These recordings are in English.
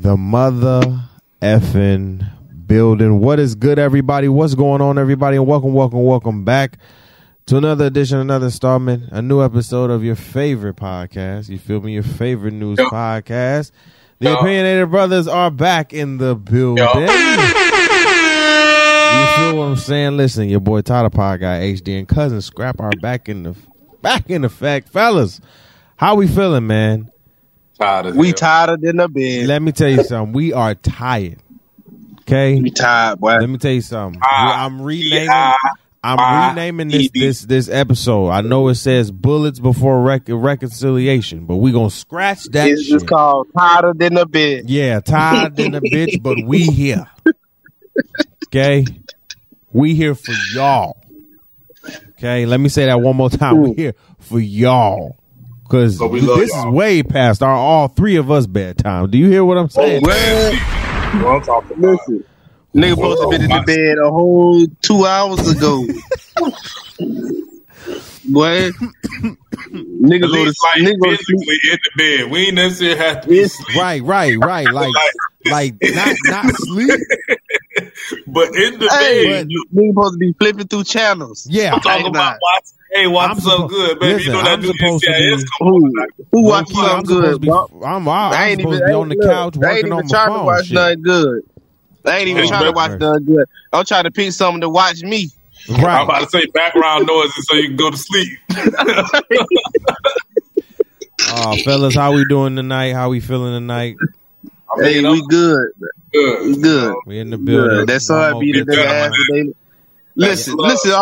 the mother effing building. What is good, everybody? What's going on, everybody? And welcome back to another edition, another installment, a new episode of your favorite podcast. You feel me? Your favorite news podcast. The Opinionated Brothers are back in the building. You feel what I'm saying? Listen, your boy Tyler Pod Guy HD and cousin Scrap are back in effect, fellas. How we feeling, man? We tired than the bed. Let me tell you something. We are tired. Okay, we tired, boy. Let me tell you something. I'm renaming this episode. I know it says bullets before reconciliation, but we gonna scratch that. It's just called tired than the bed. Yeah, tired than the bitch, but we here. Okay, we here for y'all. Okay, let me say that one more time. We here for y'all. Because this is way past all three of us bedtime. Do you hear what I'm saying? Listen, nigga supposed to be in the bed a whole 2 hours ago. Boy, nigga go to physically in the bed. We ain't necessarily have to be right. Like not sleep, but in the bed. Nigga supposed to be flipping through channels. Yeah, I'm talking about watching. Hey, watch so good, baby. Listen, you know that I'm supposed to be. Who watching so good, bro? I'm supposed to be on the couch working on my phone. I ain't even trying to watch nothing good. I ain't even trying to watch nothing good. I'm trying to pick something to watch me. Right. I'm about to say background noises so you can go to sleep. Fellas, how we doing tonight? How we feeling tonight? Hey, we good. We good. We in the building. That son beat the nigga ass today. Listen,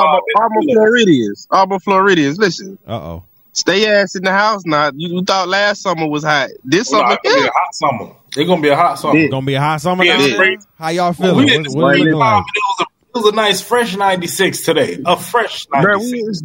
Arbor Floridians, listen. Uh-oh. Stay ass in the house now. You thought last summer was hot. This summer, it's gonna be a hot summer. It's gonna be a hot summer. It's gonna be a hot summer now? How y'all feeling? What it looking like? It was a nice fresh 96 today. A fresh 96.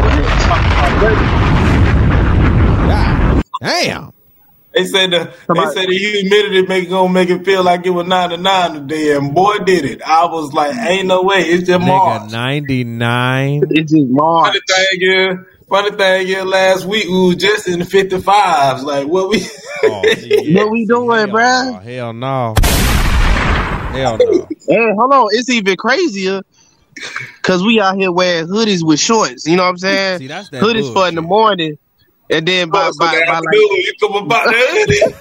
Damn. They said the humidity gonna make it feel like it was 99 today, and boy did it. I was like, ain't no way. It's just March. 99. It's just March. Funny thing is, last week we was just in the 55s. Like, what we? What we doing, bruh? Hell no. Hell no. Hey, hold on. It's even crazier because we out here wearing hoodies with shorts. You know what I'm saying? See, that's that hoodies for in the morning. And then by you come about that hoodie.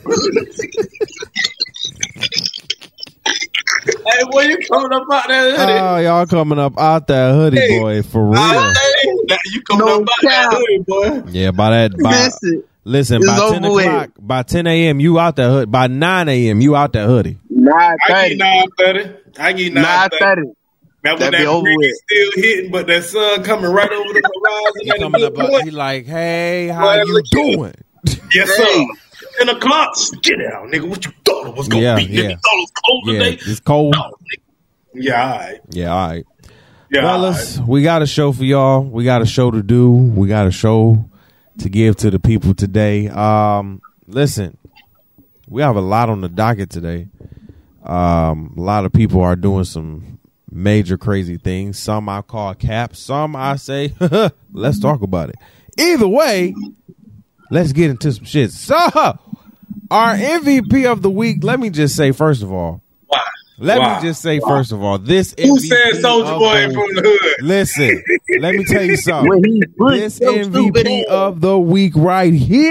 Hey, boy, you coming up out that hoodie? Oh, y'all coming up out that hoodie, boy, for real. You coming up out that hoodie, boy. Yeah, listen, by 10 o'clock, by 10 a.m., you out that hoodie. By 9 a.m., you out that hoodie. 9:30. I get 9:30. Now when that breeze still hitting, but that sun coming right over the horizon. He coming up, he like, hey, how you doing? Yes, sir. 10 o'clock, get out, nigga. What you thought it was gonna be? Nigga, thought it was cold today. It's cold. No, yeah, all right. Yeah, all right. Yeah, fellas, we got a show for y'all. We got a show to do. We got a show to give to the people today. Listen, we have a lot on the docket today. A lot of people are doing some major crazy things. Some I call cap. Some I say, let's talk about it. Either way, let's get into some shit. So, our MVP of the week, let me just say, first of all, this Who said Soulja Boy from the hood? Listen, let me tell you something. This MVP of the week right here.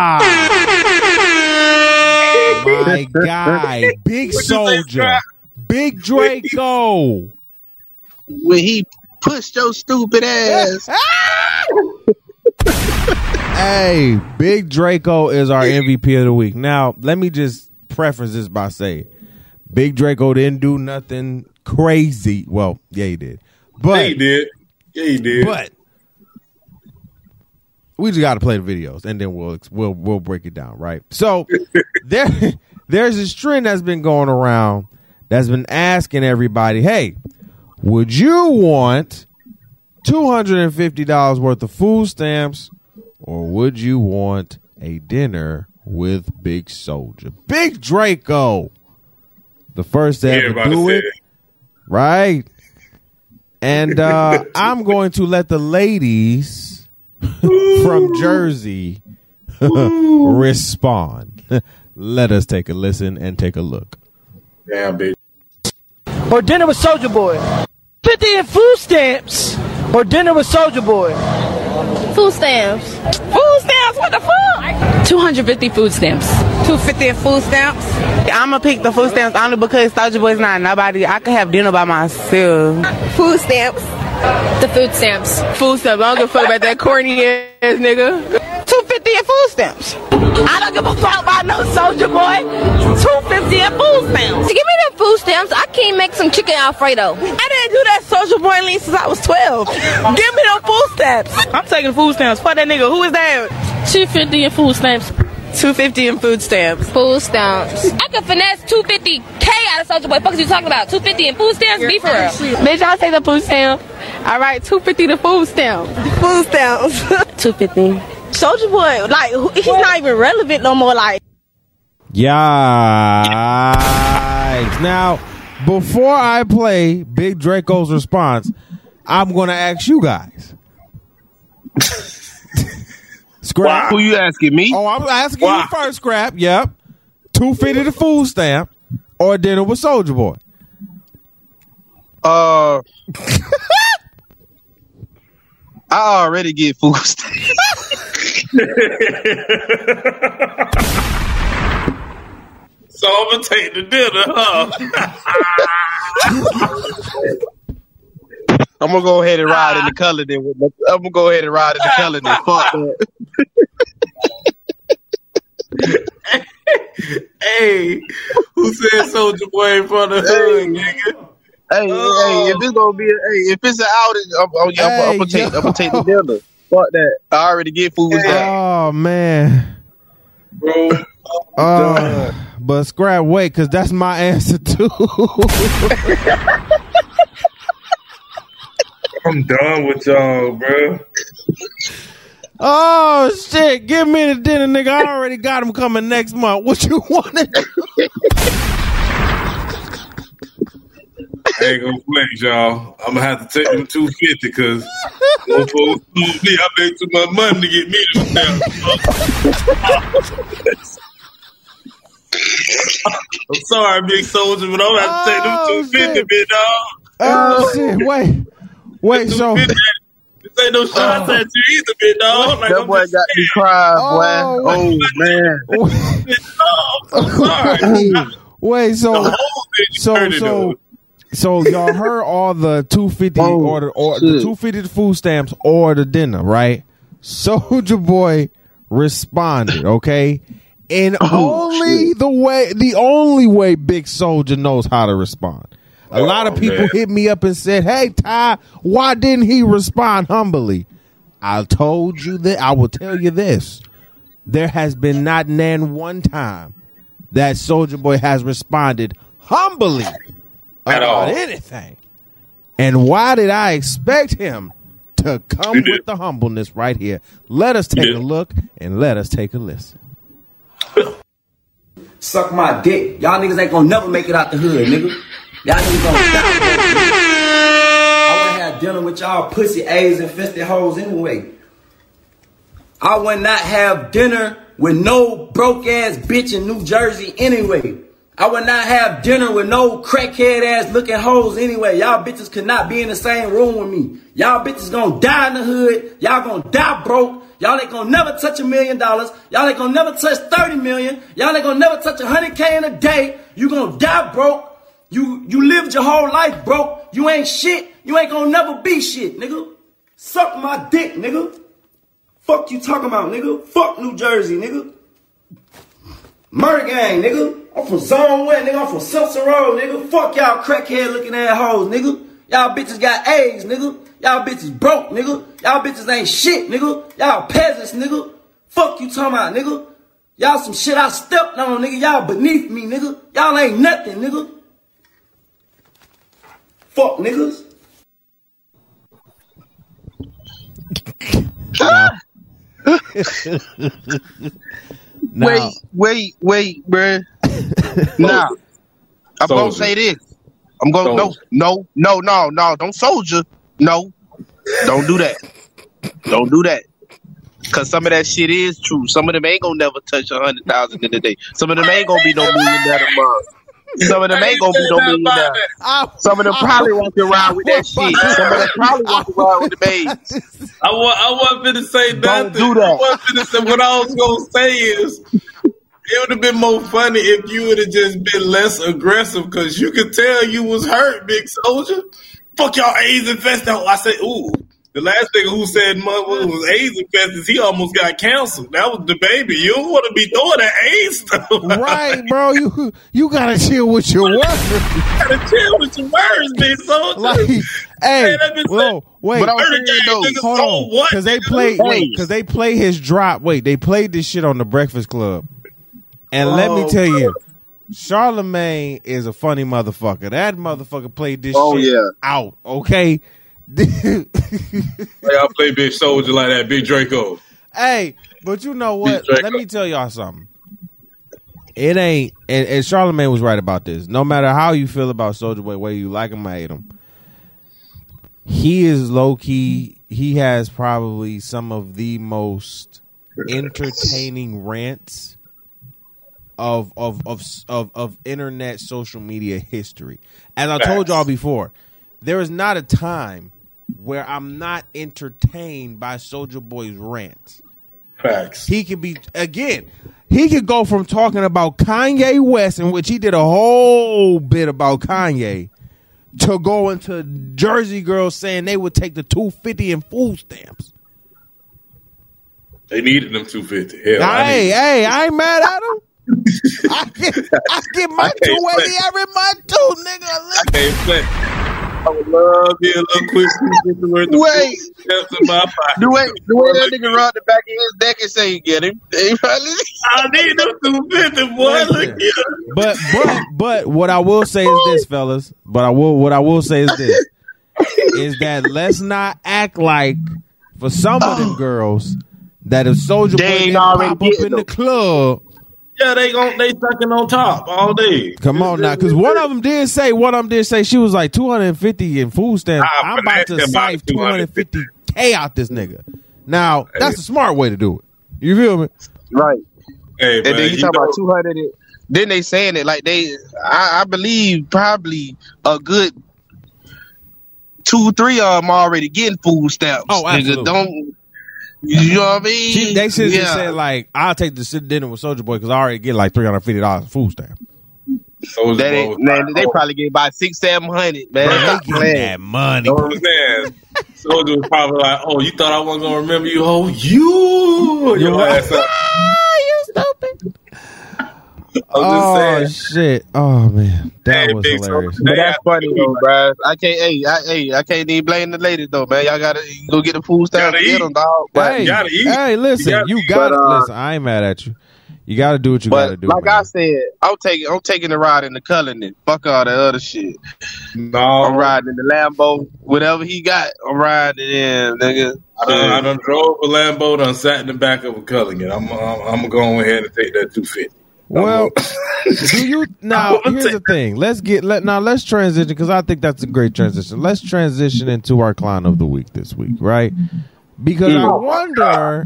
My guy, Big Soulja. Big Draco. When he pushed your stupid ass. Hey, Big Draco is our MVP of the week. Now, let me just preface this by saying, Big Draco didn't do nothing crazy. Well, yeah, he did. But he did. But we just got to play the videos, and then we'll break it down, right? So there's this trend that's been going around that's been asking everybody, hey, would you want $250 worth of food stamps, or would you want a dinner with Big Soulja? Big Draco, the first to ever do it, right? And I'm going to let the ladies from Jersey respond. Let us take a listen and take a look. Damn, bitch. Or dinner with Soulja Boy. 50 in food stamps. Or dinner with Soulja Boy. Food stamps. Food stamps? What the fuck? 250 food stamps. 250 in food stamps. I'ma pick the food stamps only because Soulja Boy's not nobody. I could have dinner by myself. Food stamps. The food stamps. Food stamps. I don't give a fuck about that corny ass nigga. 250 in food stamps. I don't give a fuck about no Soulja Boy. 250 in food stamps. Give me them food stamps. I can't make some chicken Alfredo. I didn't do that Soulja Boy lean since I was 12. Give me them food stamps. I'm taking food stamps. Fuck that nigga. Who is that? 250 in food stamps. 250 in food stamps. Food stamps. I could finesse 250K out of Soulja Boy. Fuck is you talking about? 250 in food stamps? Be for real. Bitch, I'll take the food stamp. All right, 250 the food stamp. Food stamps. 250. Soulja Boy, like, he's not even relevant no more. Like, Yikes. Now, before I play Big Draco's response, I'm going to ask you guys. Scrap. Who you asking me? Oh, I'm asking you first, Scrap. Yep. 250 the food stamp or dinner with Soulja Boy. I already get food stamps. So I'm gonna take the dinner, huh? I'm gonna go ahead and ride in the color then. I'm gonna go ahead and ride in the color then. Fuck that. Hey, who said Soulja Boy in front of the hood, nigga? Hey, if it's gonna be, if it's an outage, I'm gonna take the dinner. Fuck that. I already get food stamps. Oh, man. Bro. But Scrap, wait, because that's my answer, too. I'm done with y'all, bro. Oh, shit. Give me the dinner, nigga. I already got him coming next month. What you want to do? I ain't gonna flex, y'all. I'm gonna have to take them 250 because I paid too much money to get me them stamps. I'm sorry, Big Soulja, but I'm gonna have to take them 250, big dog. Oh, shit. Wait, so. This ain't no shots at you either, big dog. Like, That boy got me crying, boy. Oh, man. I'm sorry. Wait, so y'all heard all the 250 or the 250 food stamps or the dinner, right? Soulja Boy responded, okay? And the only way Big Soulja knows how to respond. A lot of people hit me up and said, "Hey Ty, why didn't he respond humbly?" I told you that I will tell you this. There has been not one time that Soulja Boy has responded humbly about anything. And why did I expect him to come with the humbleness right here? Let us take a look and let us take a listen. Suck my dick. Y'all niggas ain't gonna never make it out the hood, nigga. Y'all niggas gonna die. I wanna have dinner with y'all pussy AIDS infested hoes anyway. I would not have dinner with no broke ass bitch in New Jersey anyway. I would not have dinner with no crackhead ass looking hoes anyway. Y'all bitches could not be in the same room with me. Y'all bitches gonna die in the hood. Y'all gonna die broke. Y'all ain't gonna never touch $1 million. Y'all ain't gonna never touch 30 million. Y'all ain't gonna never touch 100K in a day. You gonna die broke. You lived your whole life broke. You ain't shit. You ain't gonna never be shit, nigga. Suck my dick, nigga. Fuck you talking about, nigga. Fuck New Jersey, nigga. Murder gang, nigga. I'm from Zone 1, nigga. I'm from Simpson Road, nigga. Fuck y'all crackhead looking ass hoes, nigga. Y'all bitches got AIDS, nigga. Y'all bitches broke, nigga. Y'all bitches ain't shit, nigga. Y'all peasants, nigga. Fuck you talking about, nigga. Y'all some shit I stepped on, nigga. Y'all beneath me, nigga. Y'all ain't nothing, nigga. Fuck niggas. Wait, bruh. Nah, I'm gonna say this. I'm gonna no. Don't Soulja. No, don't do that. Don't do that. Cause some of that shit is true. Some of them ain't gonna never touch 100,000 in a day. Some of them ain't gonna be no millionaire tomorrow. Some of them ain't gonna be no millionaire. Some of them probably walk around with that shit. Some of them probably walk around with the babes. I wasn't finna say nothing. Don't do that. I wasn't finna say, what I was gonna say is, it would have been more funny if you would have just been less aggressive, because you could tell you was hurt, big soldier. Fuck y'all AIDS infested. I said, ooh. The last nigga who said mother was AIDS infested, he almost got canceled. That was the baby. You don't want to be doing that AIDS stuff. Right, bro. You gotta chill with your words. You gotta chill with your words, big soldier. Like, hey, whoa, wait. But Hold on. Because they play his drop. Wait, they played this shit on the Breakfast Club. And let me tell you, Charlamagne is a funny motherfucker. That motherfucker played this shit out, okay? Y'all play Big Soldier like that, Big Draco. Hey, but you know what? Let me tell y'all something. It ain't, and Charlamagne was right about this. No matter how you feel about Soulja Boy, whether you like him or hate him, he is low key. He has probably some of the most entertaining rants of internet social media history. As I told y'all before, there is not a time where I'm not entertained by Soulja Boy's rants. Facts. He could be, again, he could go from talking about Kanye West, in which he did a whole bit about Kanye, to going to Jersey girls saying they would take the $2.50 in food stamps. They needed them $2.50. Hell, hey, I ain't mad at him. I get my $2.80 every month too, nigga. I can't say. I would love you a little quick. Wait. The way that nigga run the back of his neck and say, "Get him." I need them $2.50, boy. Look here. But what I will say is this, fellas. What I will say is this: is that let's not act like for some of them girls that if Soulja Boy didn't pop up in the club. Yeah, they sucking on top all day. Come on now, because one of them did say she was like $250 in food stamps. I'm about to save $250K out this nigga. Now that's a smart way to do it. You feel me? Right. Hey, and then you talk about 200. Then they saying it like I believe probably a good 2-3 of them already getting food stamps. Oh, absolutely. Nigga, don't. You know what I mean? They should just say like, I'll take the dinner with Soulja Boy because I already get like $350 in food stamp. They probably get about $600-700, man. Bro, they get that money. You know what I'm saying? Soulja was probably like, oh, you thought I wasn't gonna remember you? Oh, your ass up. You stupid. I'm just saying. Shit. Oh man, that was hilarious. But that's funny though, bro. I can't even blame the ladies though, man. Y'all gotta go get the food stamps and get them, dog. But you gotta eat. Hey, listen, you gotta listen. I ain't mad at you. You gotta do what you gotta do. Like man. I said, I'm taking the ride in the Cullinan. Fuck all that other shit. No, I'm riding in the Lambo. Whatever he got, I'm riding in, nigga. I done drove a Lambo, done sat in the back of a Cullinan. I'm gonna go ahead and take that $250. Well, do you now? Here's the thing. Let's transition because I think that's a great transition. Let's transition into our clown of the week this week, right? Because I wonder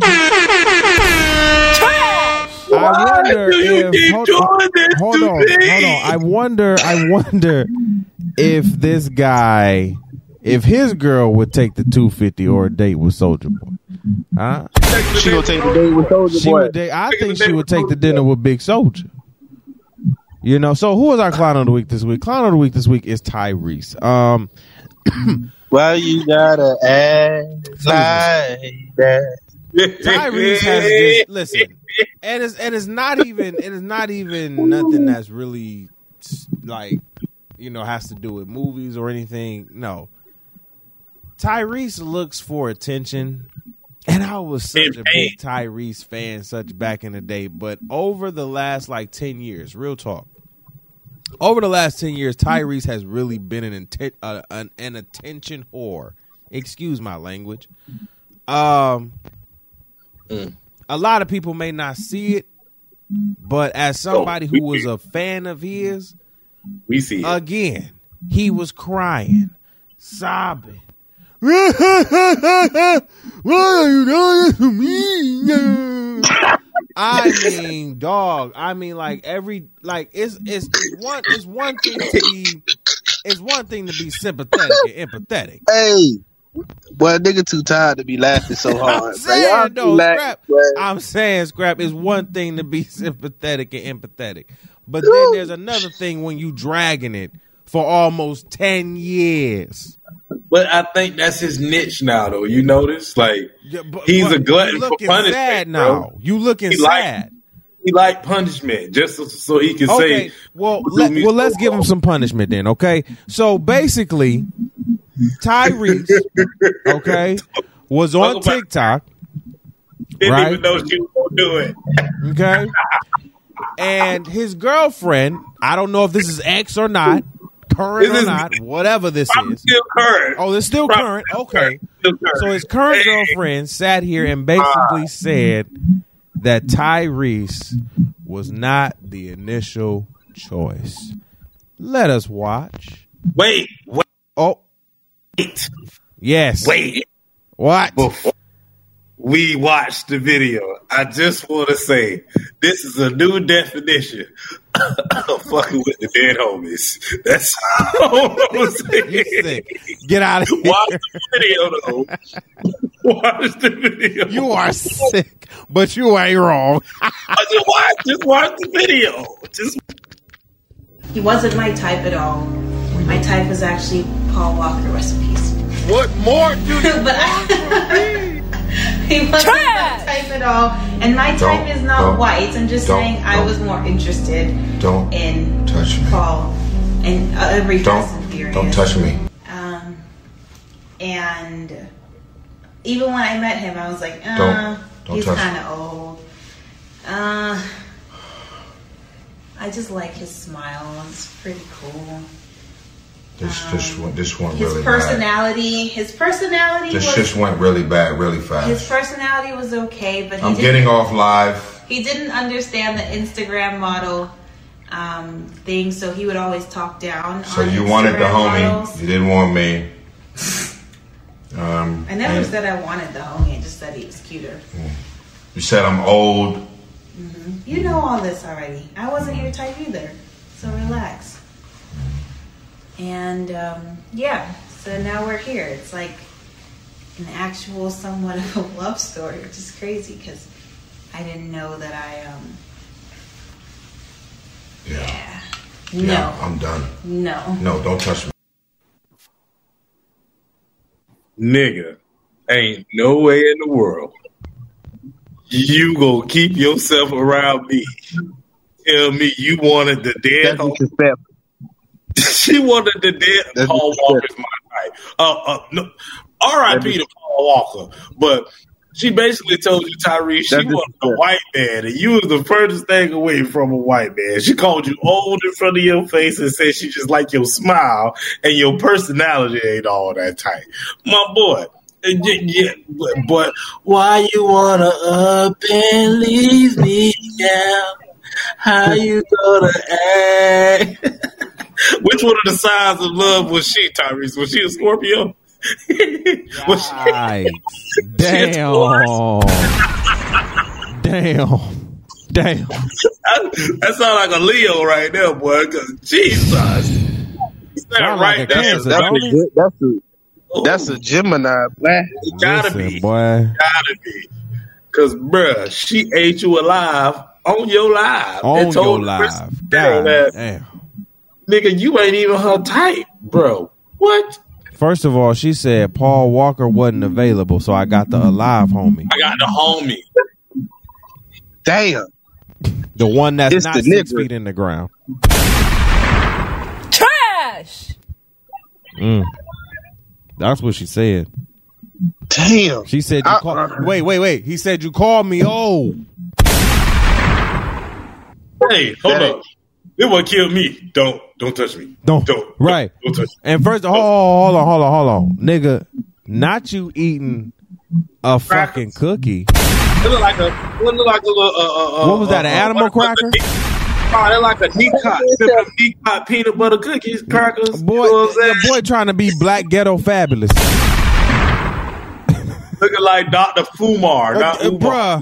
if hold on. I wonder if this guy, if his girl would take the $250 or a date with Soulja Boy. Huh? She gonna take the date with Soulja Boy. I think she would take the dinner with Big Soulja. You know, so who is our clown of the week this week? Clown of the week this week is Tyrese. Why you gotta act like that? Tyrese has just listen, and it's not even nothing that's really like, you know, has to do with movies or anything. No, Tyrese looks for attention. And I was such a big Tyrese fan, such back in the day. But over the last 10 years, real talk, over the last 10 years, Tyrese has really been an attention whore. Excuse my language. A lot of people may not see it, but as somebody who was a fan of his, we see it. Again, he was crying, sobbing, Why are you doing this to me? I mean, dog. I mean, like it's one thing to be sympathetic and empathetic. Hey, boy, nigga too tired to be laughing so hard. I'm saying, Scrap, is one thing to be sympathetic and empathetic, but then there's another thing when you dragging it for almost 10 years. But I think that's his niche now, though. You notice? Like, he's a glutton for punishment. Sad now. Bro. You looking sad. He like punishment just so he can say. Well, let's give him some punishment then, okay? So basically, Tyrese, okay, was on TikTok. Didn't even know she was going to do it. Okay. And his girlfriend, I don't know if this is ex or not, current or not, whatever this is. Still current. Oh, it's still current. Okay. So his current girlfriend sat here and basically said that Tyrese was not the initial choice. Let us watch. Wait. Oh. Yes. Wait. What? Before we watched the video, I just want to say this is a new definition of fucking with the dead homies. That's all I'm saying. Get out of here. Watch the video, though. Watch the video. You are sick, but you ain't wrong. Just watch the video. He wasn't my type at all. My type was actually Paul Walker recipes. What more do you He wasn't my type at all. And my type is not white. I'm just saying I was more interested in touch me. Paul and every Fast and Furious. Don't touch me. And even when I met him, I was like, don't he's kind of old. I just like his smile. It's pretty cool. This went his really personality, bad. His personality. This just went really bad, really fast. His personality was okay, but I'm getting off live. He didn't understand the Instagram model thing, so he would always talk down. So on you Instagram wanted the homie, models. you didn't want me. I never said I wanted the homie. I just said he was cuter. You said I'm old. Mm-hmm. You know all this already. I wasn't your type either, so relax. And so now we're here. It's like an actual somewhat of a love story, which is crazy because I didn't know that No. I'm done. No, don't touch me. Nigga, ain't no way in the world you gonna keep yourself around me. Tell me you wanted the dead homie. She wanted the dead Paul Walker's my type. No, R.I.P. to Paul Walker. But she basically told you, Tyrese, she wanted a white man, and you was the furthest thing away from a white man. She called you old in front of your face and said she just like your smile and your personality ain't all that tight. My boy. Yeah, but why you wanna up and leave me down? How you gonna act? Which one of the signs of love was she, Tyrese? Was she a Scorpio? Damn. That sounds like a Leo right there, boy. Because Jesus, right? That's a Gemini, boy. Gotta be. Because, bruh, she ate you alive on your live. On your live. God damn. Nigga, you ain't even her type, bro. What? First of all, she said Paul Walker wasn't available, so I got the alive homie. I got the homie. Damn. The one that's not 6 feet in the ground. Trash! That's what she said. Damn. She said, wait. He said, you called me old. Hey, hold up. It would kill me. Don't touch me. Don't right. Don't touch me. And first, hold on, nigga. Not you eating a fucking cookie. It look like a little. What was that? An animal cracker? Oh, they're like a Neat peanut butter cookies, crackers. Boy, boy trying to be Black Ghetto Fabulous. Looking like Dr. Fumar. Bruh.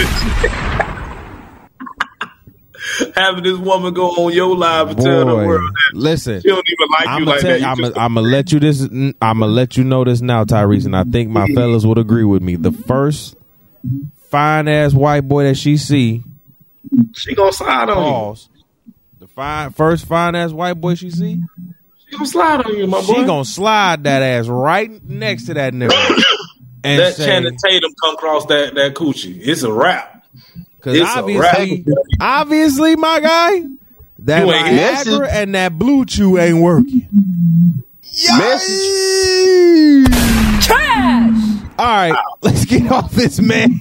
Having this woman go on your live and tell the world that listen, she don't even like you like that. I'm gonna let you this. I'm gonna let you know this now, Tyrese, and I think my fellas would agree with me. The first fine ass white boy that she see, she gonna slide on you. The first fine ass white boy she see, she gonna slide on you, my boy. She gonna slide that ass right next to that nigga. And that Channing Tatum come across that coochie. It's a wrap. Because obviously, my guy, that Viagra and that Blue Chew ain't working. Trash! All right, let's get off this man.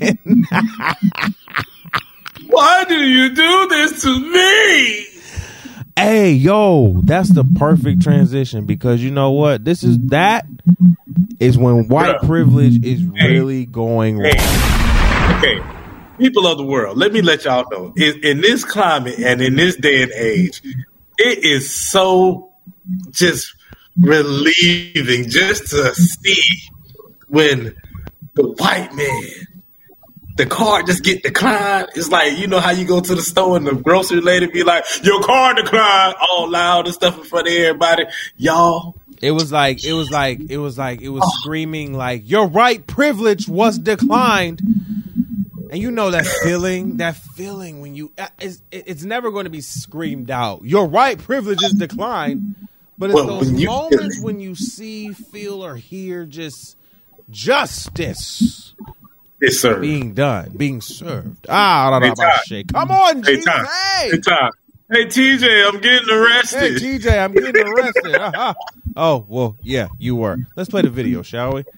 Why do you do this to me? Hey, yo, that's the perfect transition because you know what? That is when white privilege is really going wrong. Okay. People of the world, let me let y'all know. In this climate and in this day and age, it is so just relieving just to see when the white man, the card just get declined. It's like, you know how you go to the store and the grocery lady be like, your card declined, all loud and stuff in front of everybody. Y'all. It was screaming like, your right privilege was declined. And you know that feeling when you, it's never going to be screamed out. Your right privilege is declined. But it's those moments when you see, feel, or hear just justice being done, being served. Come on, hey, TJ. Hey, TJ, I'm getting arrested. Hey, TJ, I'm getting arrested. Oh, well, yeah, you were. Let's play the video, shall we?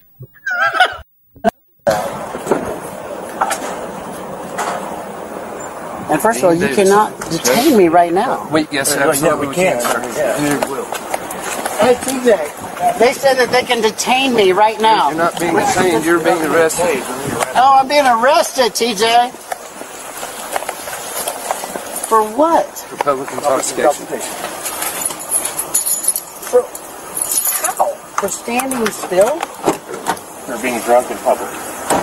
And first of all, you cannot detain me right now. Wait, yes, absolutely. We can. Hey, TJ, they said that they can detain me right now. You're not being detained, you're being arrested. Oh, I'm being arrested, TJ. For what? For public intoxication. How? For standing still? For being drunk in public.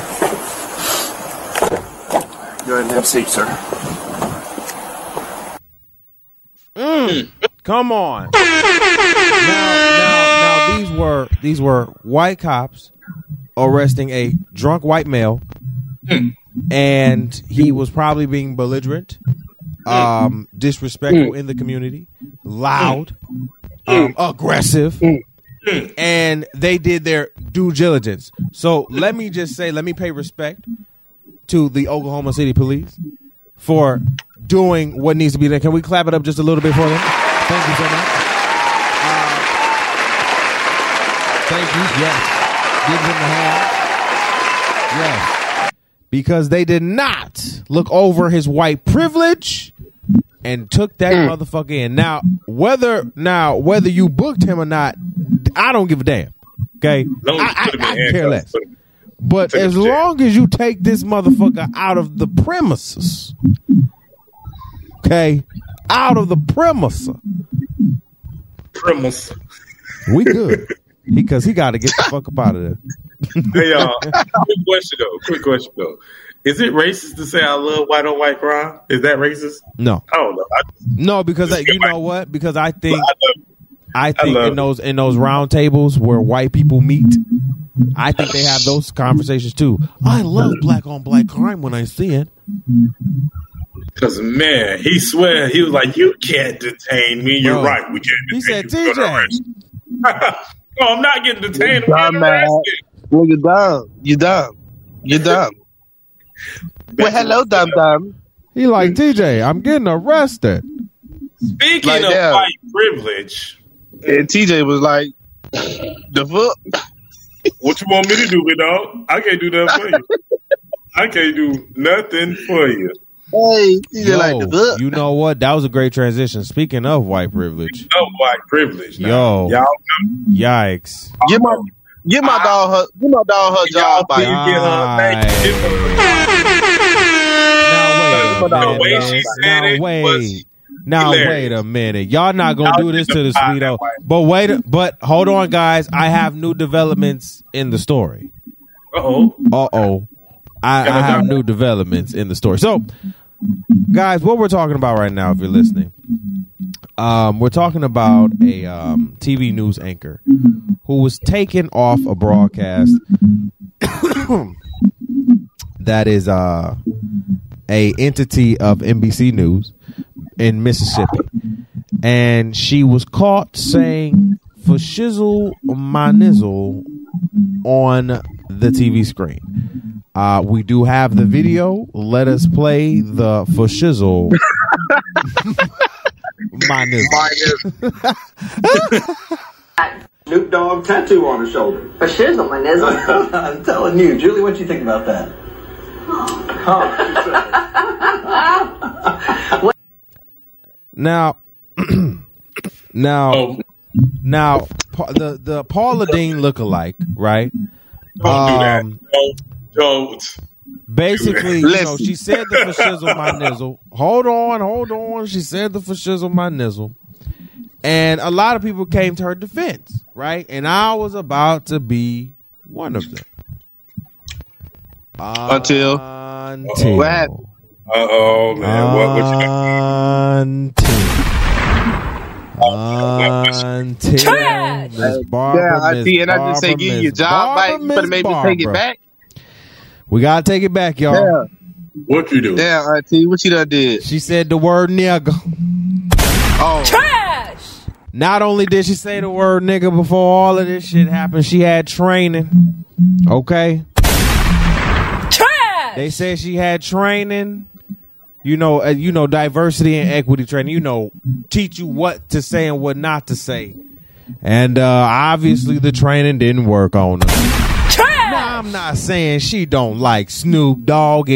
Go ahead and have a seat, sir. Come on. Now these were white cops arresting a drunk white male, and he was probably being belligerent, disrespectful in the community, loud, aggressive, and they did their due diligence. So let me pay respect to the Oklahoma City Police for doing what needs to be done. Can we clap it up just a little bit for them? Thank you so much. Thank you. Yes. Give them the hand. Yes. Because they did not look over his white privilege and took that motherfucker in. Now, whether you booked him or not, I don't give a damn. Okay? I care less. But as long as you take this motherfucker out of the premises, okay, out of the premises, we good because he got to get the fuck up out of there. Hey y'all, quick question though. Is it racist to say I love white on white crime? Is that racist? No, I don't know. No, because you know what? Because I think in those round tables where white people meet, I think they have those conversations too. I love black on black crime when I see it. Because man, he swear he was like, "You can't detain me." You're right. We can't. He said, "TJ." No, I'm not getting detained. I'm arrested. Well, you're dumb. Well, hello, dumb. He like, TJ, I'm getting arrested. Speaking of white privilege, and TJ was like, the fuck? What you want me to do, big dog? I can't do nothing for you. I can't do nothing for you. Hey, TJ like the fuck? You know what? That was a great transition. Speaking of white privilege. White privilege. Now. Yo. Yikes. Give my dog her job back. Now wait a minute. Y'all not gonna do this to the sweeto. But hold on, guys. I have new developments in the story. I have new developments in the story. So, guys, what we're talking about right now, if you're listening, we're talking about a TV news anchor who was taken off a broadcast that is a entity of NBC News in Mississippi, and she was caught saying "for shizzle my nizzle" on the TV screen. We do have the video. Let us play the "for shizzle my nizzle." Snoop Dogg tattoo on her shoulder. For shizzle my nizzle. I'm telling you, Julie, what do you think about that? Now, the Paula Deen lookalike, right? Don't do that. Don't. Basically, you know, she said the "for shizzle my nizzle." Hold on. She said the "for shizzle my nizzle," and a lot of people came to her defense, right? And I was about to be one of them. Until what happened? Uh-oh, man. What you until Miss Barbara, and I just say give you a job back, you better maybe take it back. We gotta take it back, y'all. Yeah. What you do? Yeah, Auntie, what you done did? She said the word nigga. Oh. Trash! Not only did she say the word nigga before all of this shit happened, she had training. Okay? Trash! They said she had training. You know, diversity and equity training. Teach you what to say and what not to say. And obviously the training didn't work on her. Trash! Now, I'm not saying she don't like Snoop Dogg.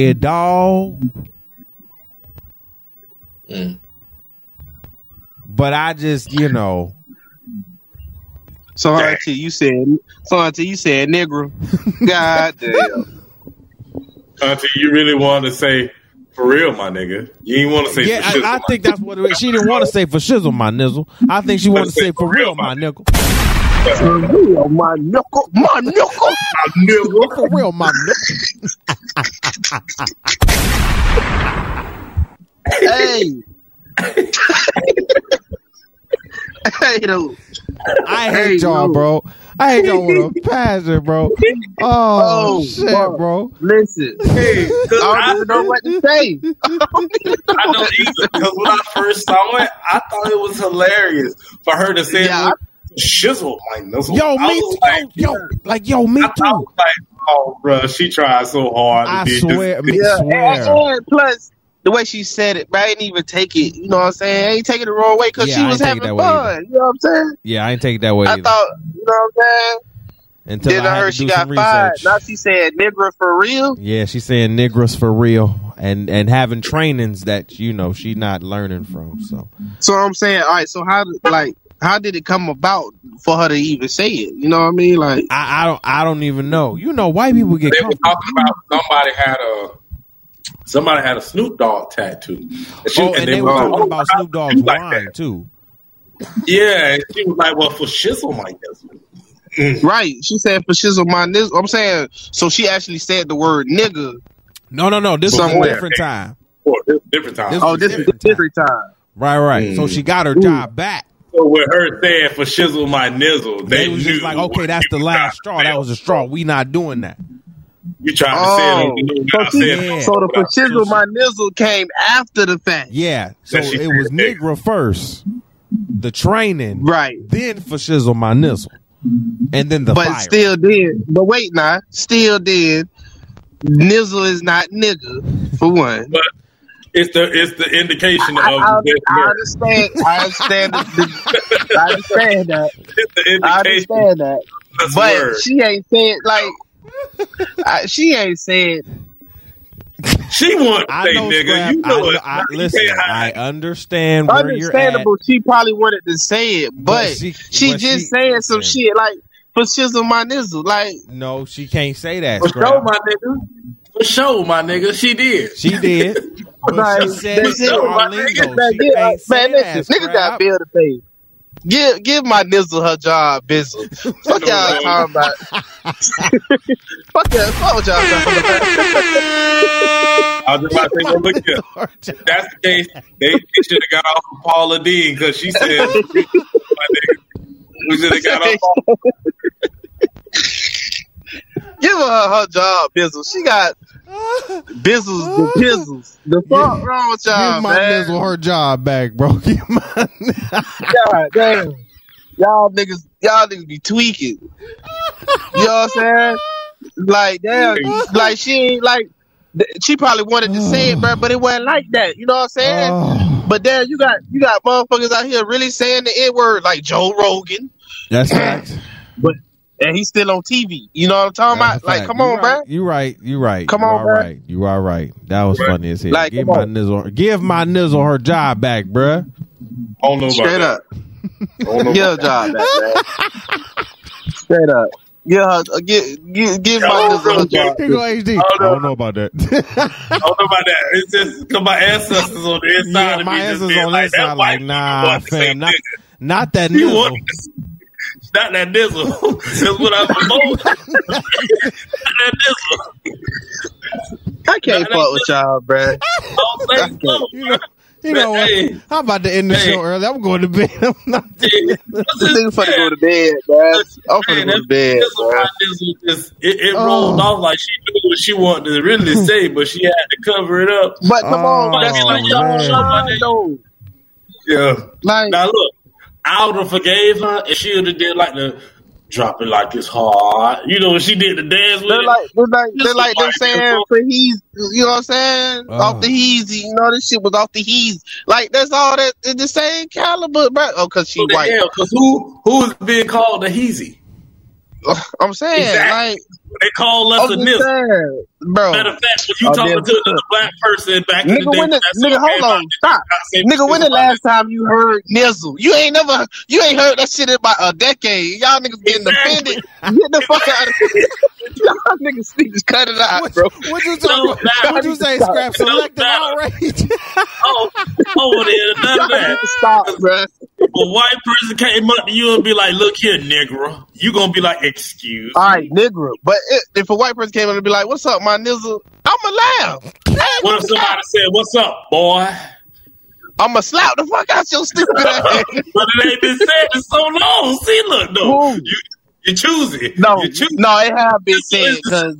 But I just, So Auntie, you said nigger. God damn. Auntie, you really want to say "for real, my nigga"? You didn't want to say yeah, "for shizzle." I think that's what it is. She didn't want to say "for shizzle my nizzle." I think she wanted to say "for real my nickel." For real my nickel. My nickel. For real my nickel. Hey. Hey, dude. I hate y'all, bro. I hate y'all with a passion, bro. Oh shit, bro. Listen. Hey, I don't even know what to say. I don't either, because when I first saw it, I thought it was hilarious for her to say "shizzle my nizzle." Yo, me too. Me too. I was like, oh, bro, she tried so hard. I swear. And plus, the way she said it, I ain't even take it. You know what I'm saying? I ain't take it the wrong way because she was having fun. You know what I'm saying? Yeah, I ain't take it that way. I thought, you know what I'm saying? Until then I heard she got fired. Now she said "nigger for real." Yeah, she's saying "niggers for real," and having trainings that she not learning from. So I'm saying, all right. So how did it come about for her to even say it? You know what I mean? Like I don't even know. White people get. They were talking about somebody had a Snoop Dogg tattoo. And they were talking about Snoop Dogg's wine too. Yeah, and she was like, "Well, for shizzle my nizzle." Right. She said "for shizzle my nizzle." I'm saying, so she actually said the word nigga. No. This was a different time. Different time. This is a different time. Right. So she got her job back. So with her saying "for shizzle my nizzle," they was just like, okay, that's the last straw. That was a straw. We not doing that. You trying to say it? So the "for shizzle my nizzle" came after the fact. Yeah. So it was nigger first, the training, right? Then "for shizzle my nizzle," and then the fire. Still did. But wait, still did. Nizzle is not nigga for one. But it's the indication of. I understand. I understand that. It's the indication. I understand that. But she ain't said she ain't said. She want to say nigga. You know it. Listen, I understand where Understandable. You're at. She probably wanted to say it, but she just saying some shit like "for shizzle my nizzle." Like, no, she can't say that. For sure, my nigga. For sure, my nigga. She did. But she said it in our lingo. She can't say that. Niggas got bill to pay. Give my nizzle her job, Bizzle. Fuck y'all talking about. Fuck what y'all talking about. I was just about to say, look here. If that's the case, they should have got off of Paula Dean because she said we should have got off. Give her job, Bizzle. She got Bizzles, the Bizzles. The fuck wrong with y'all, give my man? Nizzle her job back, bro. Give my God damn. Y'all niggas be tweaking. You know what I'm saying? Like, damn, like she ain't like, she probably wanted to say it, bro, but it wasn't like that. You know what I'm saying? But then you got motherfuckers out here really saying the N-word, like Joe Rogan. That's facts. And he's still on TV. You know what I'm talking about? Like, come on, bro. You right. Come on, bro. Right. You are right. That was funny as hell. Like, give my Nizzle her job back, bruh. I don't know about Straight that. up. Give her job back, man. Straight up. Give my Nizzle her job. Here go HD. I don't know about that. I don't know about that. It's just because my ancestors on the inside of me. My just ancestors being on like, that side, like, nah, fam, not that You Nizzle. want not that Nizzle. That's what I'm supposed. Not that Nizzle. I can't fuck with y'all, bruh. You know what? I'm about to end the show early. I'm going to bed. I'm not. This nigga finna go to bed, bruh. I'm finna go to bed, bruh. It rolled off like she knew what she wanted to really say, but she had to cover it up. But come on, that's like y'all. Yeah. Like, now look, I would have forgave her if she would have did like the drop it like it's hard. You know, when she did the dance with they're it. like them saying for he's, you know what I'm saying? Off the heezy, you know, this shit was off the heezy. Like, that's all that in the same caliber, bro. Oh, cause she white. Because who is being called a heezy? I'm saying, exactly. like, they call us a nizzle. Bro. Matter of fact, when you talking to another black person back in the day, nigga, hold on, stop. Nigga, when the last time you heard nizzle? You ain't heard that shit in about a decade. Y'all niggas getting offended. Get the fuck out of here. Y'all niggas need to cut it out, bro. What you talking about? What you say, Scrap? Selective outrage? Over there, none of that. Stop, bro. If a white person came up to you and be like, look here, nigga, you gonna be like, excuse all right, nigga. But if a white person came up and be like, what's up, my nizzle? I'ma laugh. What if somebody said, what's up, boy? I'ma slap the fuck out your stupid ass. But it ain't been said in so long. See, look, though. You choose it. No, it have been said because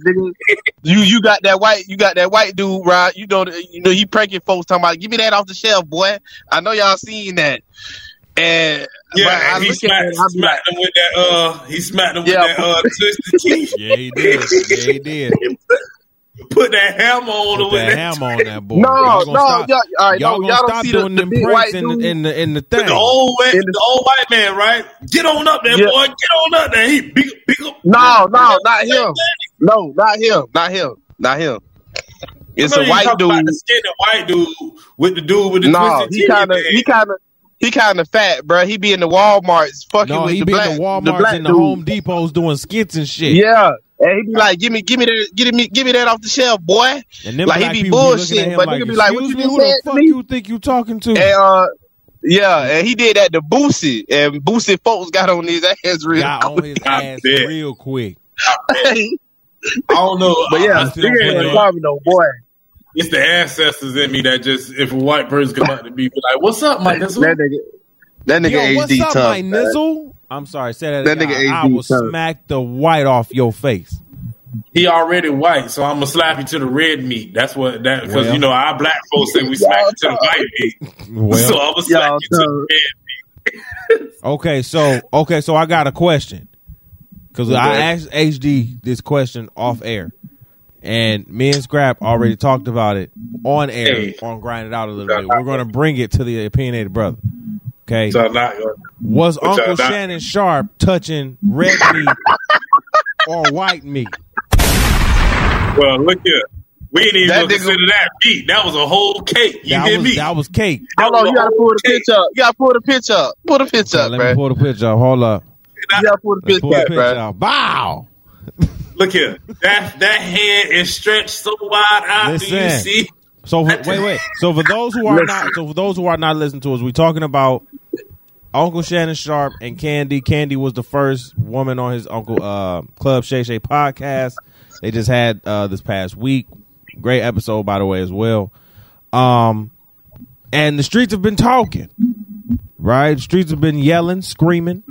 you got that white dude, right? You know he pranking folks talking about, give me that off the shelf, boy. I know y'all seen that. And yeah, he smacked him with that. He smacked him with that twisted teeth. Yeah, he did. Put that hammer on him. Put that hammer on that boy. Y'all don't stop see doing the them big pranks white in the The thing. old white man, right? Get on up there, boy. Get on up there. He big up. No, not him. No, not him. It's a white dude. About the skinny white dude with the dude with the twisted teeth. He kind of fat, bro. He be in the Walmarts fucking with the black. He be in the Walmarts and the Home Depots doing skits and shit. Yeah. And he be like, give me that off the shelf, boy. And then like he be bullshit, but nigga be like, what you who the fuck you think you talking to? And and he did that to Boosie, and Boosie folks got on his ass real quick. I don't know, but yeah, nigga ain't talking no boy. It's the ancestors in me that just, if a white person come out to me, be like, "What's up, Mike Nizzle?" That nigga what's HD up, tough, Mike Nizzle? I'm sorry, say that again. Nigga I will smack the white off your face. He already white, so I'm gonna slap you to the red meat. That's what that because our black folks say we smack you to the white meat. So I'm gonna slap you to the red meat. Okay, so I got a question because I asked HD this question off air. And me and Scrap already talked about it on air, on Grind It Out a little bit. We're going to bring it to the opinionated brother. Okay. Was Uncle Shannon Sharp touching red meat or white meat? Well, look here. We didn't even consider that meat. That was a whole cake. You get me? That was cake. Hold on, you got to pull the picture up. You got to pull the picture up. Pull the picture up, Let me pull the picture up. Hold up. You got to pull the picture up, bro. Bow. Look here, that hand is stretched so wide out. Listen. Do you see? So wait. So for those who are not listening to us, we're talking about Uncle Shannon Sharp and Candy. Candy was the first woman on his Uncle Club Shay Shay podcast. They just had this past week. Great episode, by the way, as well. And the streets have been talking, right? The streets have been yelling, screaming.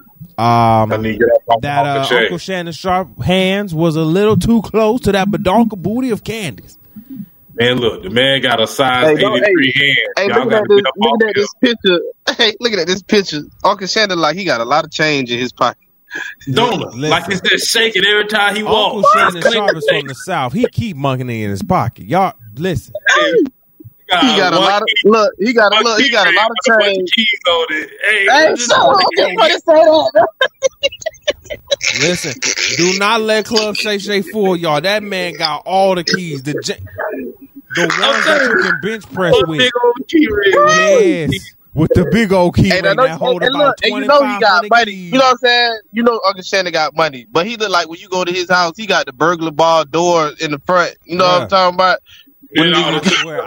That Uncle Shannon Sharp hands was a little too close to that badonka booty of Candy's. Man, look, the man got a size 83 hand. Hey, look at this picture. Hey, look at this picture. Uncle Shannon, like, he got a lot of change in his pocket. Don't look. Like it's just shaking every time he walks. Uncle Shannon Sharp is from the South. He keep monkeying in his pocket. Y'all, listen. He got a lot of look. He got a lot of change. Keys on it. Hey, listen, do not let Club Shay Shay fool y'all. That man got all the keys. The ones that you can bench press with. Big old key ring. Yes, with the big old key ring that hold about 25. You know he got money. You know what I'm saying? You know Uncle Shannon got money, but he look like when you go to his house, he got the burglar bar door in the front. You know what I'm talking about? I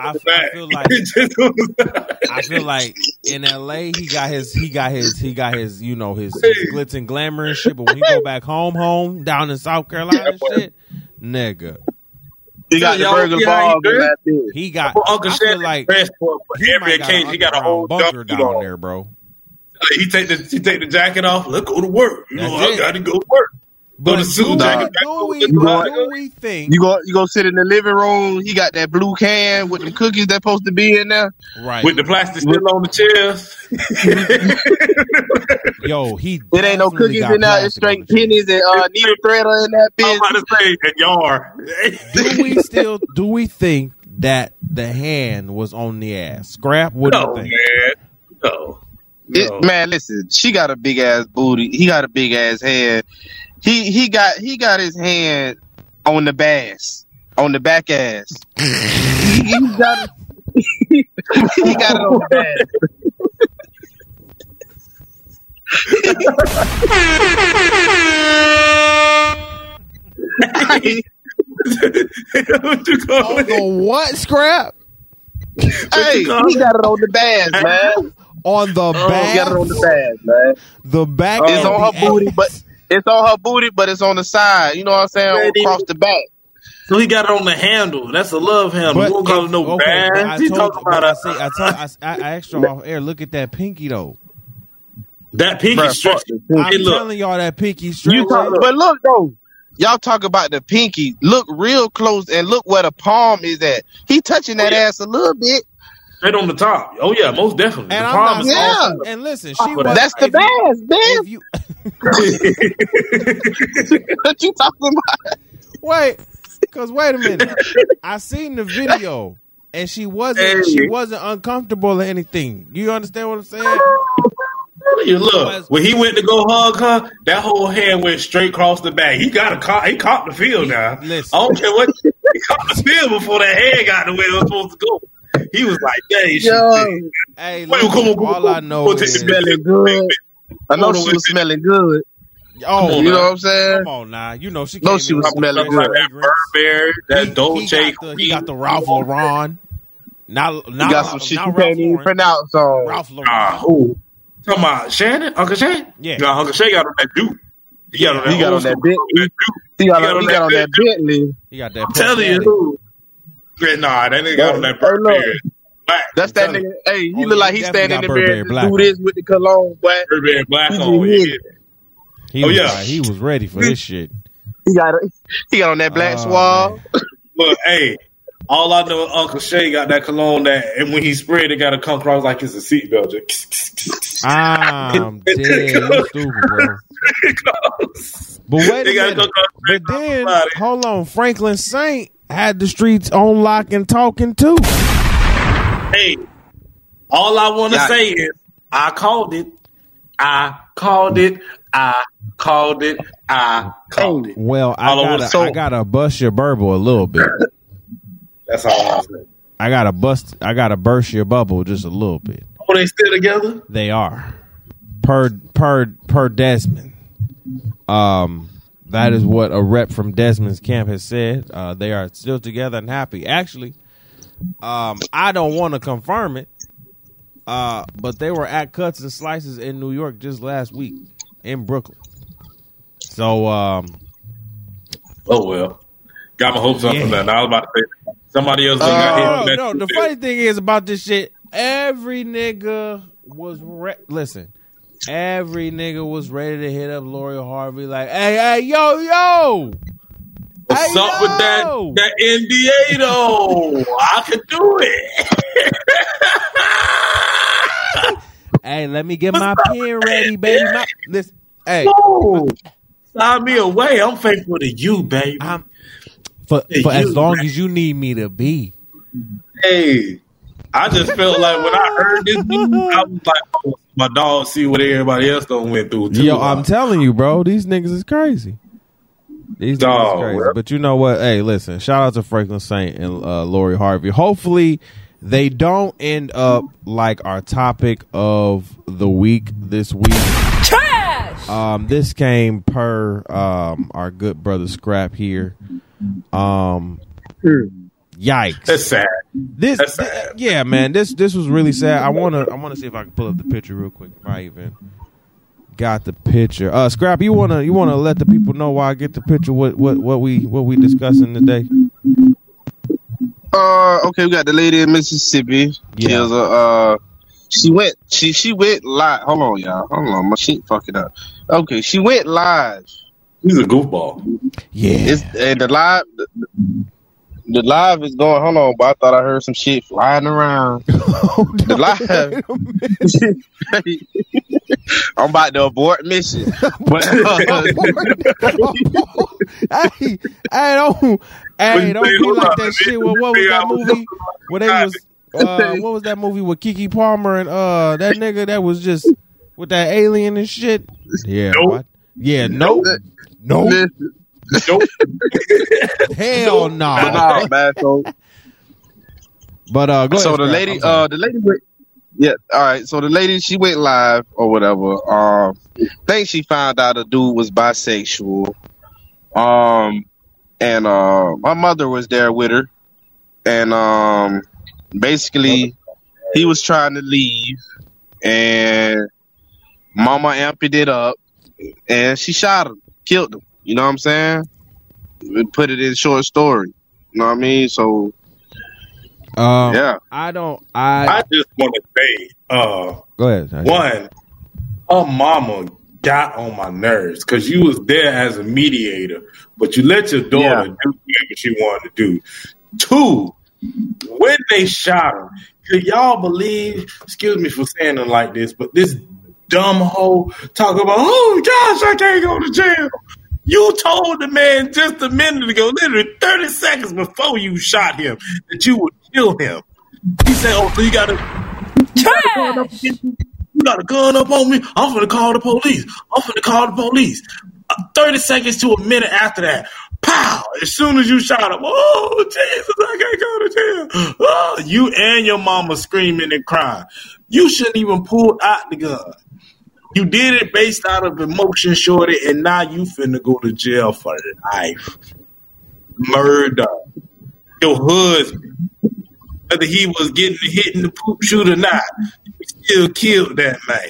feel like in LA he got his you know his glitz and glamour and shit, but when he go back home down in South Carolina and shit, nigga. He got the burglar ball. He got Uncle Shannon like for every occasion. He got a whole bunker down there, bro. He take the jacket off. Let's go to work. You know, I got to go to work. Go to suit jacket. Do we think you go sit in the living room? He got that blue can with the cookies that's supposed to be in there, right? With the plastic still on the chairs. Yo, it ain't no cookies in there. It's straight pennies and needle threader in that bitch. I'm about to say that yard. Do we think that the hand was on the ass? Scrap? What do you think? Man. No. Man, listen. She got a big ass booty. He got a big ass hand. He got his hand on the bass, on the back ass. he got it on the bass. What, Scrap? Hey, he got it on the bass, man. On the back? He got it on the bass, man. The back is on her booty, but it's on her booty, but it's on the side. You know what I'm saying? Across the back. So he got it on the handle. That's a love handle. You won't call it no bad. I asked you off air. Look at that pinky though. That pinky stretch. I'm telling y'all that pinky stretch. But look though, y'all talk about the pinky. Look real close and look where the palm is at. He touching that ass a little bit. Right on the top. Oh yeah, most definitely. And the palm is and listen, that's the bass, man. What you talking about? Wait a minute. I seen the video and she wasn't uncomfortable or anything. You understand what I'm saying? You look, when he went to go hug her, that whole hand went straight across the back. He caught the field now. Listen. I don't care what he caught the field before that hand got the way it was supposed to go. He was like, "Hey, hey, listen, all I know is smelling good. I know she was smelling good. Oh, you know what I'm saying? Come on now, you know she was smelling good. That Burberry, that Dolce. He got the Ralph Lauren. Now he got some shit you can't even pronounce on Ralph Lauren. Talking about Shannon, Uncle Shannon. Yeah, Uncle Shannon got on that dude. He got on that Bentley. He got on that Bentley. He got that. I'm telling you. Nah, that nigga got on that Burberry. That's that nigga. Hey, he look like he's standing in there and do this with the cologne, boy. Burberry black on. He was ready for this shit. He got on that black swab. Look, hey, all I know, Uncle Shay got that cologne that, and when he sprayed, it got to come across like it's a seatbelt. I'm dead. You stupid, bro. But wait a minute. But then, hold on. Franklin Saint had the streets on lock and talking too. Hey, all I want to say is, I called it. Well, I gotta bust your bubble a little bit. That's all I'm saying. I gotta burst your bubble just a little bit. Oh, they still together? They are. Per Desmond. That is what a rep from Desmond's camp has said. They are still together and happy. Actually, I don't want to confirm it, But they were at Cuts and Slices in New York just last week in Brooklyn. So, oh well, got my hopes up from that. I was about to say somebody else. No. The funny thing is about this shit, every nigga was every nigga was ready to hit up Lori Harvey like, hey, yo. What's up with that NDA though? I could do it. Hey, let me get my pen ready, baby. Listen, hey, sign me away. I'm faithful to you, baby. For as long as you need me to be. Hey, I just felt like when I heard this news, I was like, oh, my dog see what everybody else done went through too. Yo, I'm telling you, bro, these niggas is crazy. These niggas is crazy. Bro. But you know what? Hey, listen, shout out to Franklin Saint and Lori Harvey. Hopefully they don't end up like our topic of the week this week. Trash! This came per our good brother Scrap here. Yikes. That's sad. That's sad. Yeah, man. This was really sad. I wanna see if I can pull up the picture real quick. If I even got the picture. Scrap, you wanna let the people know while I get the picture what we discussing today? Okay, we got the lady in Mississippi. Yeah. She went live. Hold on, y'all. Hold on, my shit fucking up. Okay, she went live. He's a goofball. Yeah. And the live is going. Hold on, but I thought I heard some shit flying around. The live. I'm about to abort mission. But, hey, don't be like that shit. What was that movie? Where they was? What was that movie with Keke Palmer and that nigga that was just with that alien and shit? Yeah. Nope. Yeah. Nope. Nope. Hell no. Nah, man. But go ahead. So the lady went. Yeah, all right. So the lady, she went live or whatever. Think she found out a dude was bisexual. And my mother was there with her, and basically he was trying to leave, and Mama amped it up, and she shot him, killed him. You know what I'm saying? We put it in short story. You know what I mean? So. Yeah, I just want to say, go ahead. One, her mama got on my nerves because you was there as a mediator, but you let your daughter do whatever she wanted to do. Two, when they shot her, could y'all believe? Excuse me for saying it like this, but this dumb hoe talk about, oh gosh, I can't go to jail. You told the man just a minute ago, literally 30 seconds before you shot him, that you would kill him. He said, oh, so you got a gun up on me? I'm finna call the police. 30 seconds to a minute after that, pow! As soon as you shot him, oh, Jesus, I can't go to jail. Oh, you and your mama screaming and crying. You shouldn't even pull out the gun. You did it based out of emotion, shorty, and now you finna go to jail for life. Murder. Your husband, whether he was getting hit in the poop chute or not, you still killed that man.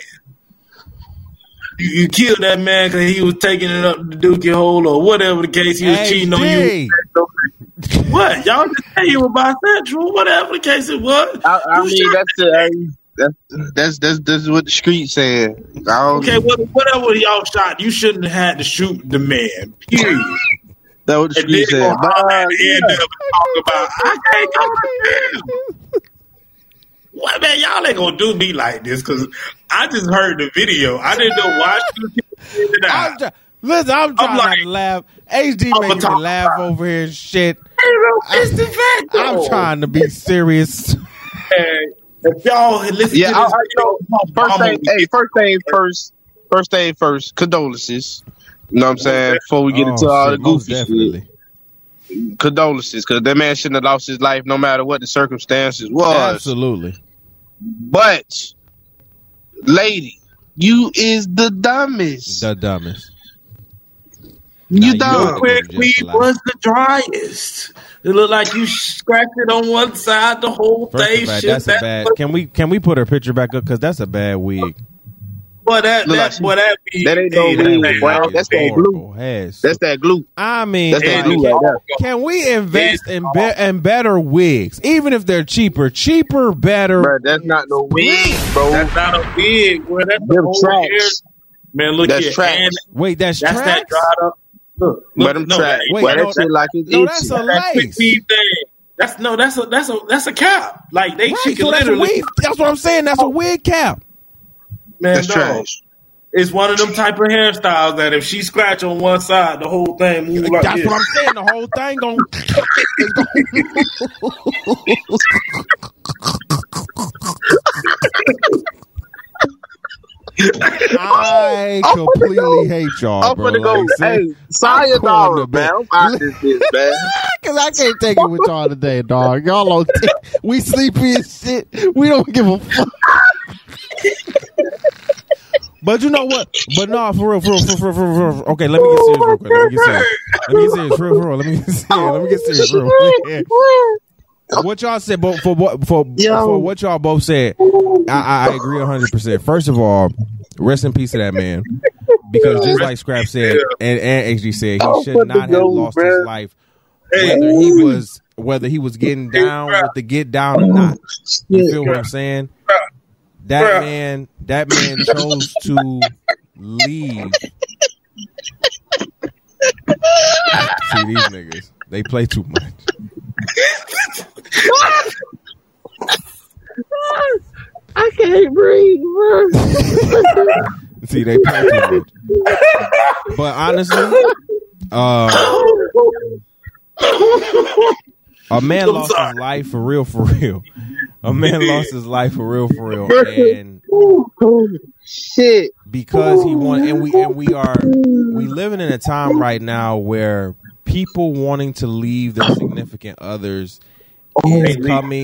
You killed that man because he was taking it up the dookie hole or whatever the case. He was cheating on you. What? Y'all just say you were bisexual, whatever the case it was. I mean, that's what the street said. Okay, whatever y'all shot, you shouldn't have had to shoot the man. Period. That's what the street said. End up talk about I can't go to jail. What, man? Y'all ain't gonna do me like this because I just heard the video. I didn't know why she was getting it out. I'm trying not to laugh. HD making me laugh over here and shit. It's the fact. I'm trying to be serious. If y'all had listened to this, first thing first, condolences. You know what I'm saying? Before we get into all the goofy shit. Condolences, because that man shouldn't have lost his life no matter what the circumstances was. Absolutely. But, lady, you is the dumbest. The dumbest. You dumb. Quick weed was the driest. It look like you scratched it on one side, the whole thing. That's a bad. Can we put her picture back up? Because that's a bad wig. But that ain't no wig. That's that glue. That's that glue. I mean, that's that glue right there. Can we invest in better wigs, even if they're cheaper, better? Bro, that's not no wig, bro. That's not a wig, bro. That's the whole hair. Man, look that's here. Tracks. Wait, that's tracks? That dried up. Look, them tracks. Wait, that shit like it's itchy. That's a lace. That's a cap. Like they she can literally. That's what I'm saying. That's a wig cap. Man, that's trash. It's one of them type of hairstyles that if she scratch on one side, the whole thing move like that's this. What I'm saying. The whole thing I completely hate y'all, I'm gonna go. Hey, sayonara, man. I'm out this bitch, man. Because I can't take it with y'all today, dog. Y'all don't. We sleepy as shit. We don't give a fuck. But you know what? But no, for real. Okay, let me get serious real quick. Let me get serious. Let me get serious real quick. What y'all said, for what y'all both said, I agree 100%. First of all, rest in peace to that man, because just like Scrap said and HG said, he should not have lost his life, whether he was getting down with the get down or not. You feel what I'm saying? That man chose to leave. See, these niggas, they play too much. I can't breathe, bro. See, they play too much. But honestly, a man lost his life for real. A man lost his life for real, and shit, because he wanted, and we living in a time right now where people wanting to leave their significant others is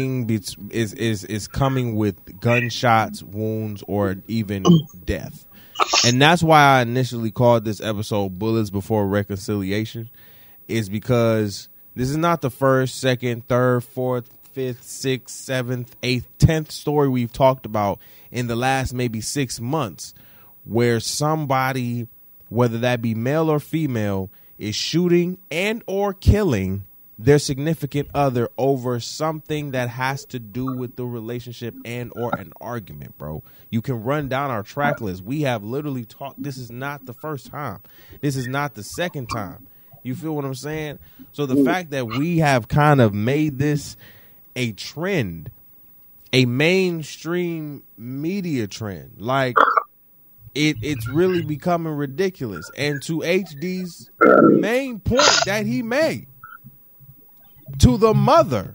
coming with gunshots, wounds, or even death. And that's why I initially called this episode "Bullets Before Reconciliation," is because this is not the first, second, third, fourth, fifth, sixth, seventh, eighth, 10th story we've talked about in the last maybe 6 months where somebody, whether that be male or female, is shooting and or killing their significant other over something that has to do with the relationship and or an argument, bro. You can run down our track list. We have literally talked. This is not the first time. This is not the second time. You feel what I'm saying? So the fact that we have kind of made this a trend, a mainstream media trend, like it's really becoming ridiculous. And to HD's main point that he made to the mother,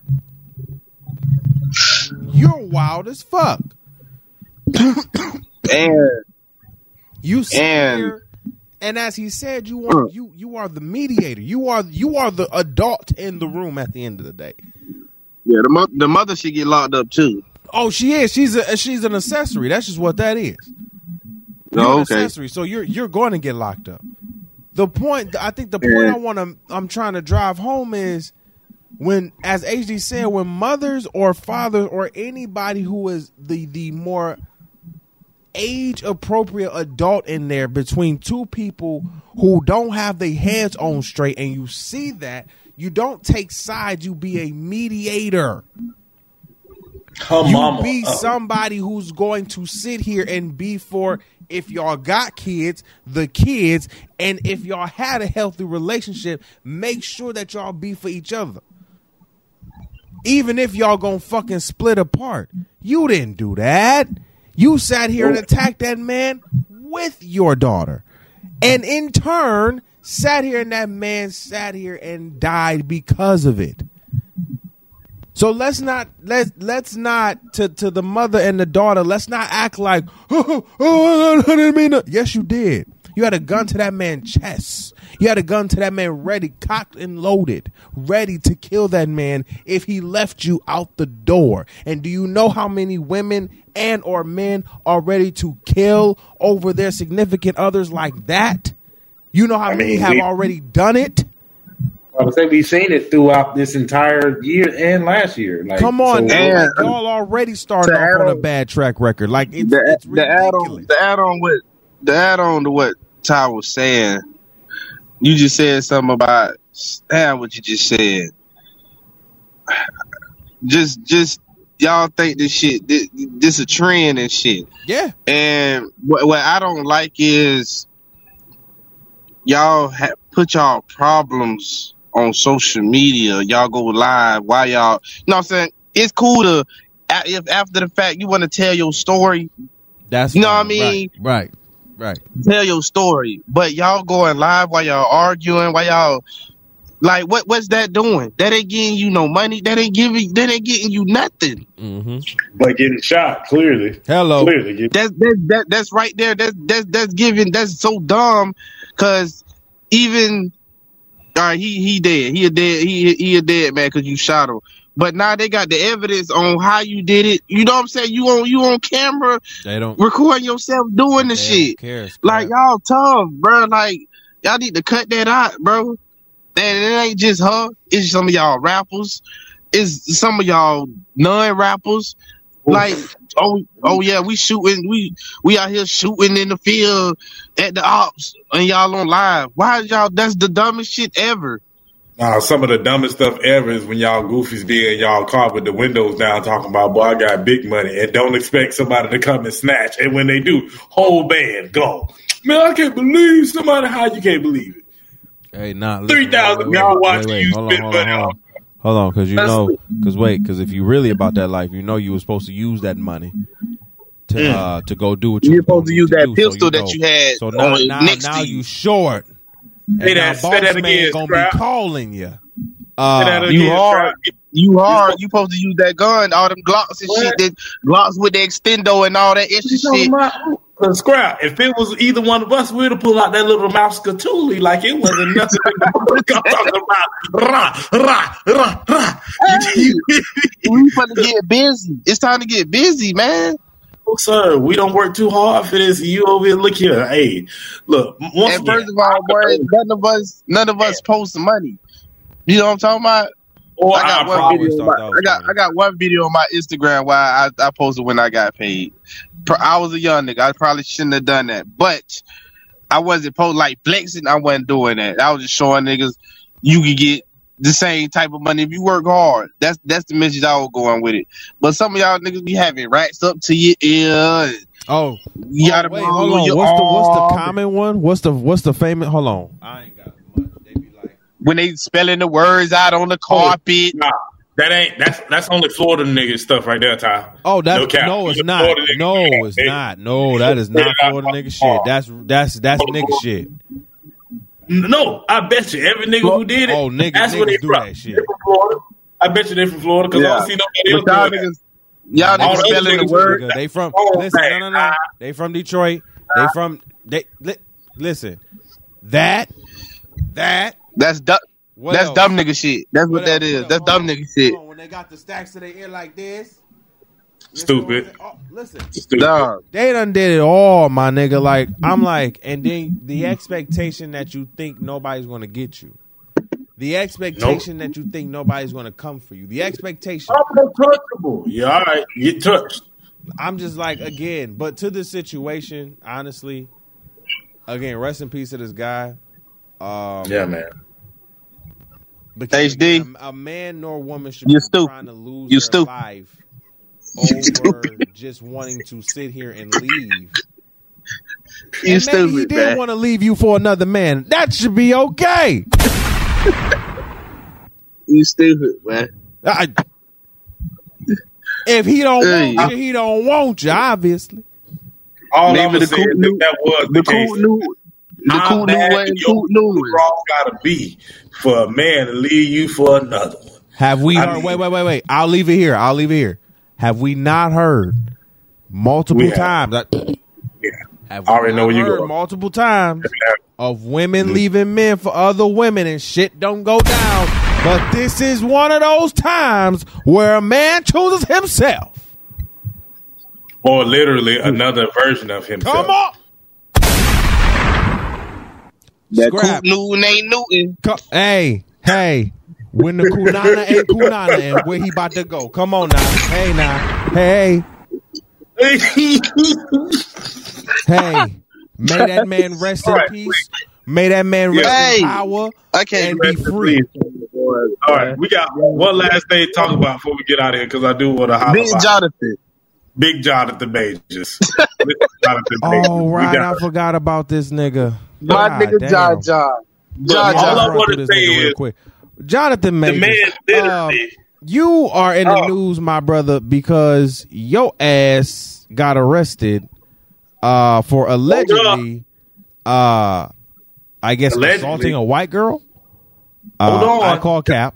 you're wild as fuck. And you sit here, and as he said, you are the mediator. You are the adult in the room at the end of the day. Yeah, the mother should get locked up too. Oh, she is. She's an accessory. That's just what that is. You're an accessory, so you're going to get locked up. The point I'm trying to drive home is when, as HD said, when mothers or fathers or anybody who is the more age appropriate adult in there between two people who don't have their heads on straight, and you see that, you don't take sides, you be a mediator. You be somebody who's going to sit here and be for, if y'all got kids, the kids, and if y'all had a healthy relationship, make sure that y'all be for each other. Even if y'all gonna fucking split apart. You didn't do that. You sat here and attacked that man with your daughter. And in turn, sat here and that man sat here and died because of it. So let's not to the mother and the daughter, let's not act like, I didn't mean to. Yes, you did. You had a gun to that man's chest. You had a gun to that man ready, cocked and loaded, ready to kill that man if he left you out the door. And do you know how many women and or men are ready to kill over their significant others like that? You know how many have already done it? I would say we've seen it throughout this entire year and last year. Like, come on, so, man. Y'all already started off on a bad track record. Like it's ridiculous. The add on to what Ty was saying. You just said something about what you just said. Just y'all think this shit, this a trend and shit. Yeah. And what I don't like is y'all put y'all problems on social media. Y'all go live. Why y'all? You know what I'm saying? It's cool to, if after the fact you want to tell your story. That's you know what I mean? Right. Tell your story. But y'all going live while y'all arguing, while y'all like what's that doing? That ain't getting you no money. That ain't getting you nothing. Mm-hmm. But getting shot, clearly. Hello. Clearly. That's right there. That's giving. That's so dumb. Cause even all right, he dead. He a dead man because you shot him. But now they got the evidence on how you did it. You know what I'm saying? You on camera. They don't recording yourself doing the shit. Like y'all tough, bro. Like y'all need to cut that out, bro. And it ain't just her. It's some of y'all rappers. It's some of y'all non-rappers. Like, oh yeah, we shooting. We out here shooting in the field at the ops, and y'all on live. Why y'all? That's the dumbest shit ever. Some of the dumbest stuff ever is when y'all goofies be in y'all car with the windows down talking about, boy, I got big money, and don't expect somebody to come and snatch. And when they do, whole band gone. Man, I can't believe somebody. How you can't believe it? Hey, nah. 3,000 y'all watching you spend money on. Hold on, because if you really about that life, you know you were supposed to use that money to go do what you're supposed to use that pistol that you had. So now you short. And now boss man gonna be calling you. You hard. You supposed to use that gun, all them Glocks and shit. That Glocks with the extendo and all that extra shit. Scrap. If it was either one of us, we'd have pulled out that little mouse Cthulhu like it wasn't nothing. I'm talking about we finna get busy. It's time to get busy, man. Oh, sir, we don't work too hard for this. You over here, look here. Hey, look. And first of all, boy, none of us post money. You know what I'm talking about? I got one video on my Instagram where I posted when I got paid. I was a young nigga. I probably shouldn't have done that, but I wasn't like flexing. I wasn't doing that. I was just showing niggas you can get the same type of money if you work hard. That's the message I was going with it. But some of y'all niggas be having racks up to your ear. Oh, you gotta wait, hold on. What's the common one? What's the famous? Hold on. I ain't got much. They be like when they spelling the words out on the carpet. Nah, that's only Florida nigga stuff right there, Ty. Oh, it's not. No, it's not. No, that is not Florida nigga shit. That's nigga shit. No, I bet you every nigga who did it. That's where they do from. That shit. They're from Florida. I bet you they're from Florida because I don't see nobody else doing that. Y'all niggas spelling the word. They from no. They from Detroit. Listen. That's dumb. That's dumb nigga shit. That's what that is. That's dumb nigga shit. When they got the stacks to their ear like this. Stupid. Listen. Stupid. They done did it all, my nigga. Like, I'm like, and then the expectation that you think nobody's gonna get you. The expectation that you think nobody's gonna come for you. The expectation. I'm untouchable. Yeah, all right. Get touched. I'm just like, again, but to this situation, honestly, again, rest in peace to this guy. Yeah, man. Because HD. A man nor woman should be trying to lose their life over just wanting to sit here and leave. You and maybe he did want to leave you for another man. That should be okay. You stupid, man. If he don't want you, he don't want you, obviously. All I'm saying is that was the case. How bad your cross gotta be for a man to leave you for another one? Have we heard? Wait. I'll leave it here. Have we not heard multiple times? Have we already know where you go. Multiple times of women leaving men for other women and shit don't go down. But this is one of those times where a man chooses himself, or literally another version of himself. Come on. That coot Newton ain't Newton. Hey, Hey, when the Kunana ain't Kunana and where he about to go. Come on now. Hey now. Hey. Hey. May that man rest in peace. May that man rest in power. I can't and be free. All right, we got one last thing to talk about before we get out of here because I do want to highlight Big Jonathan Majors. Oh, right. I forgot about this nigga. My nigga Jaja. All I want to say is, quick. Jonathan Majors, you are in the news, my brother, because your ass got arrested for allegedly, I guess, assaulting a white girl. Hold on. I call cap.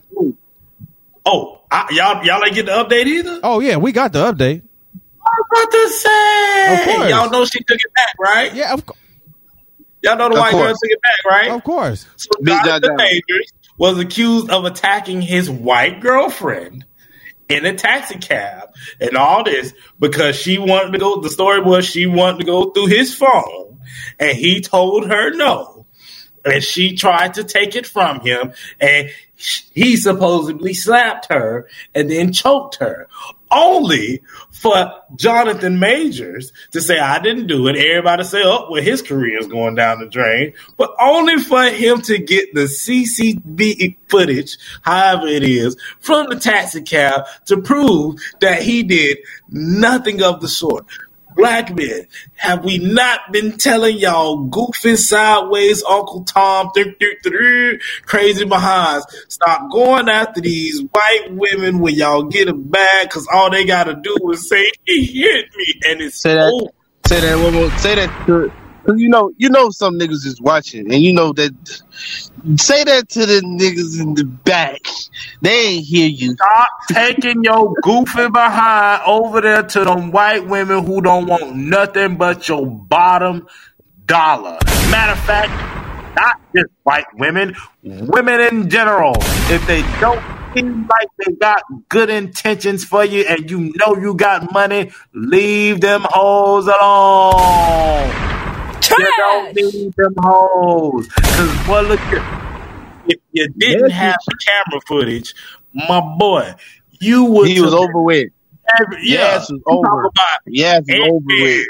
Oh, y'all ain't get the update either? Oh, yeah, we got the update. I was about to say. Of course. Y'all know she took it back, right? Yeah, of course. Y'all know the white girl took it back, right? Of course. So Jonathan Majors was accused of attacking his white girlfriend in a taxi cab and all this because she wanted to go. The story was she wanted to go through his phone and he told her no. And she tried to take it from him and he supposedly slapped her and then choked her. Only for Jonathan Majors to say, I didn't do it. Everybody say, oh, well, his career is going down the drain. But only for him to get the CCTV footage, however it is, from the taxi cab to prove that he did nothing of the sort. Black men, have we not been telling y'all goofy sideways Uncle Tom crazy behinds? Stop going after these white women when y'all get them back because all they got to do is say, he hit me. And it's Say that one more. Say that. Because you know some niggas is watching. And you know that. Say that to the niggas in the back. They ain't hear you. Stop taking your goofy behind over there to them white women who don't want nothing but your bottom dollar. Matter of fact, not just white women, women in general. If they don't seem like they got good intentions for you and you know you got money, leave them hoes alone. You don't need them hoes. Because, boy, look here. If you didn't have camera footage, my boy, you would. He was over with. Yes, was over. Yes, was over with.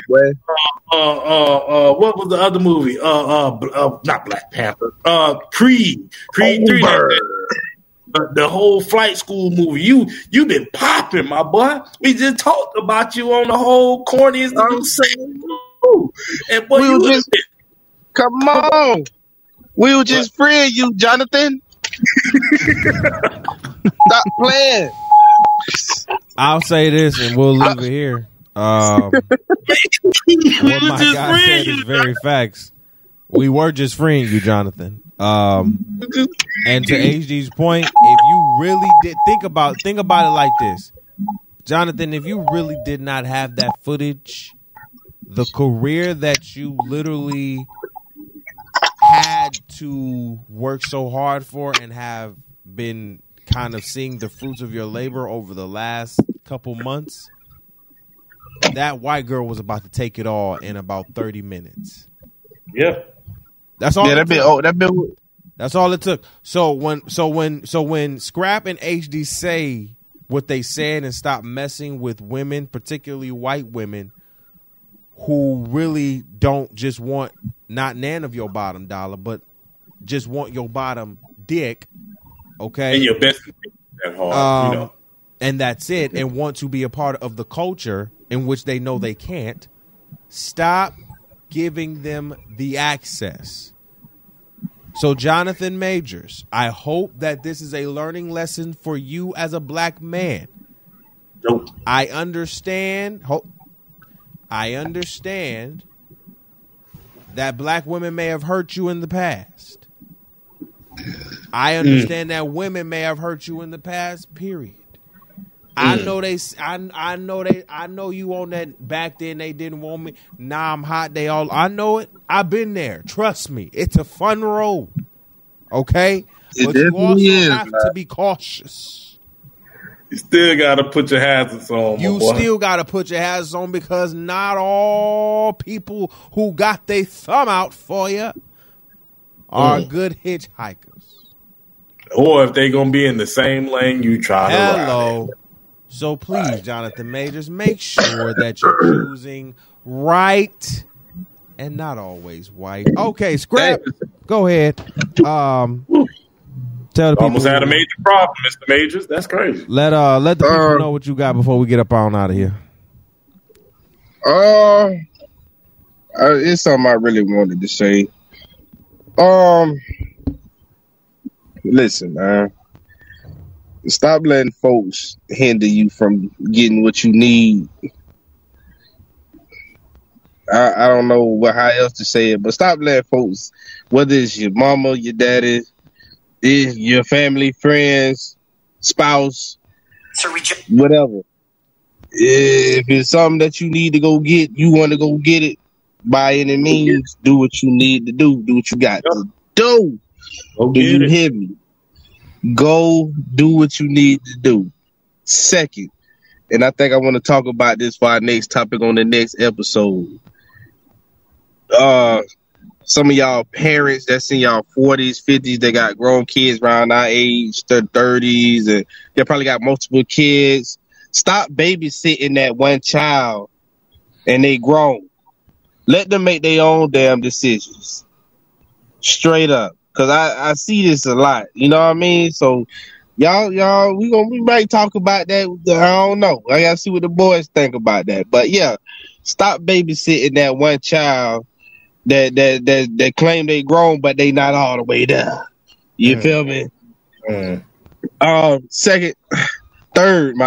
What was the other movie? Not Black Panther. Creed 3. The whole flight school movie. You been popping, my boy. We just talked about you on the whole corniest I'm saying. And boy, come on. We were just freeing you, Jonathan. Stop playing. I'll say this and we'll leave it here. What my guy said is very facts. We were just freeing you, Jonathan. And to HD's point, if you really did think about it like this, Jonathan, if you really did not have that footage, the career that you literally had to work so hard for and have been kind of seeing the fruits of your labor over the last couple months, that white girl was about to take it all in about 30 minutes. Yeah. That's all. Yeah, that's all it took. So when Scrap and HD say what they said and stop messing with women, particularly white women, who really don't just want not none of your bottom dollar, but just want your bottom dick, okay? And your best that hard, and that's it, and want to be a part of the culture in which they know they can't. Stop giving them the access. So, Jonathan Majors, I hope that this is a learning lesson for you as a black man. Nope. I understand that black women may have hurt you in the past. I understand that women may have hurt you in the past, period. I know you on that back then they didn't want me. Now I'm hot. I know it. I've been there. Trust me. It's a fun road. Okay? But you also have to be cautious. You still got to put your hazards on. You still got to put your hazards on because not all people who got their thumb out for you are good hitchhikers. Or if they gonna be in the same lane you try to ride. Hello. So please, Jonathan Majors, make sure that you're choosing right and not always white. Okay, Scrap. Go ahead. Tell the people. Almost had a major problem, Mr. Majors. That's crazy. Let the people know what you got before we get up on out of here. It's something I really wanted to say. Listen, man. Stop letting folks hinder you from getting what you need. I don't know how else to say it, but stop letting folks, whether it's your mama, your daddy, your family, friends, spouse, whatever. If it's something that you need to go get, you want to go get it by any means, do what you need to do. Do what you got to do. Do you hear me? Go do what you need to do. Second, and I think I want to talk about this for our next topic on the next episode. Some of y'all parents that's in y'all 40s, 50s, they got grown kids around our age, their 30s, and they probably got multiple kids. Stop babysitting that one child and they grown. Let them make their own damn decisions. Straight up. Because I see this a lot. You know what I mean? So, y'all, we might talk about that. I don't know. I got to see what the boys think about that. But, yeah, stop babysitting that one child that claim they grown, but they not all the way there. You feel me? Third,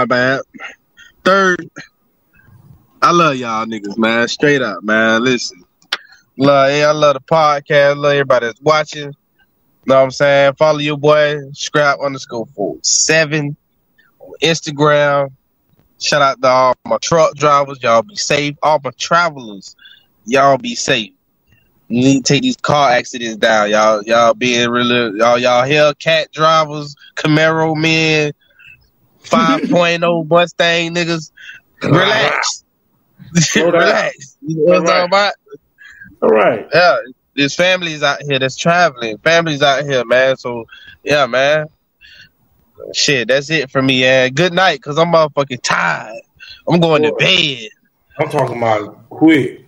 I love y'all niggas, man. Straight up, man. Listen. I love the podcast. Love everybody that's watching. Know what I'm saying? Follow your boy, Scrap_47 on Instagram. Shout out to all my truck drivers. Y'all be safe. All my travelers, y'all be safe. You need to take these car accidents down. Y'all being really, y'all Hellcat drivers, Camaro men, 5.0 Mustang niggas. Relax. Relax. You know what I'm talking about? All right. Yeah. There's families out here that's traveling. Families out here, man. So, yeah, man. Shit, that's it for me, man. Good night, because I'm motherfucking tired. I'm going to bed. I'm talking about quick.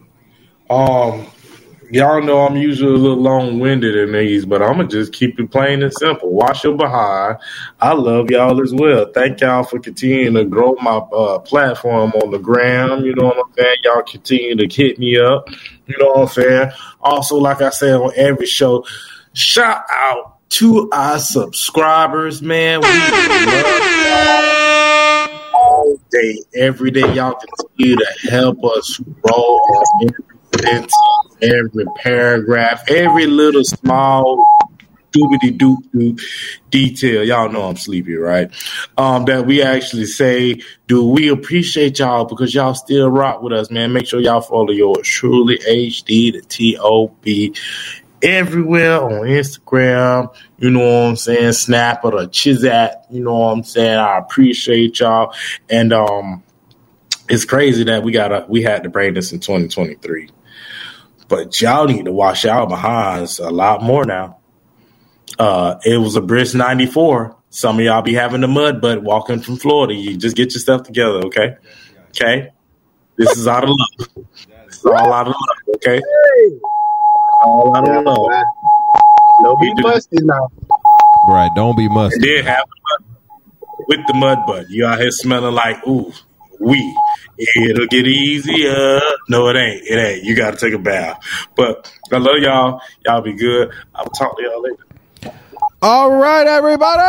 Y'all know I'm usually a little long-winded in these, but I'm going to just keep it plain and simple. Wash your behind. I love y'all as well. Thank y'all for continuing to grow my platform on the gram. You know what I'm saying? Y'all continue to hit me up. You know what I'm saying? Also, like I said on every show, shout out to our subscribers, man. We love y'all all day, every day. Y'all continue to help us grow on every sentence, every paragraph, every little small doobity-doop detail. Y'all know I'm sleepy, right? That we actually say, do we appreciate y'all because y'all still rock with us, man. Make sure y'all follow yours truly, HD, the T-O-B, everywhere on Instagram, you know what I'm saying, Snap or the Chizat, you know what I'm saying. I appreciate y'all. And it's crazy that we had to bring this in 2023. But y'all need to wash y'all behinds a lot more now. It was a brisk 94. Some of y'all be having the mud butt walking from Florida. You just get yourself together, okay? Okay? This is out of love. This is all out of love, okay? All out of love. Don't be musty now. Right, don't be musty. Did have the mud with the mud butt. You out here smelling like, ooh, it'll get easier. No, it ain't. It ain't. You got to take a bath. But I love y'all. Y'all be good. I'll talk to y'all later. All right, everybody.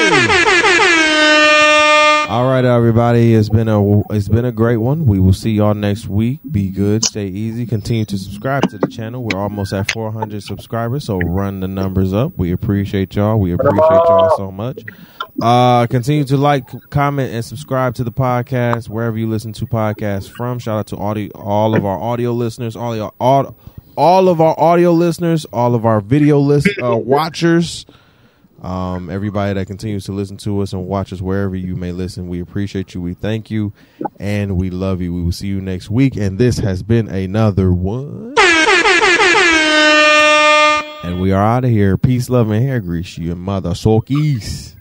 All right, everybody. It's been a great one. We will see y'all next week. Be good. Stay easy. Continue to subscribe to the channel. We're almost at 400 subscribers, so run the numbers up. We appreciate y'all. We appreciate y'all so much. Continue to like, comment, and subscribe to the podcast wherever you listen to podcasts from. Shout out to all of our audio listeners, all of our audio listeners, all of our video watchers. Everybody that continues to listen to us and watch us wherever you may listen, we appreciate you, we thank you, and we love you. We will see you next week, and this has been another one. And we are out of here. Peace, love, and hair grease, you mother sorkies.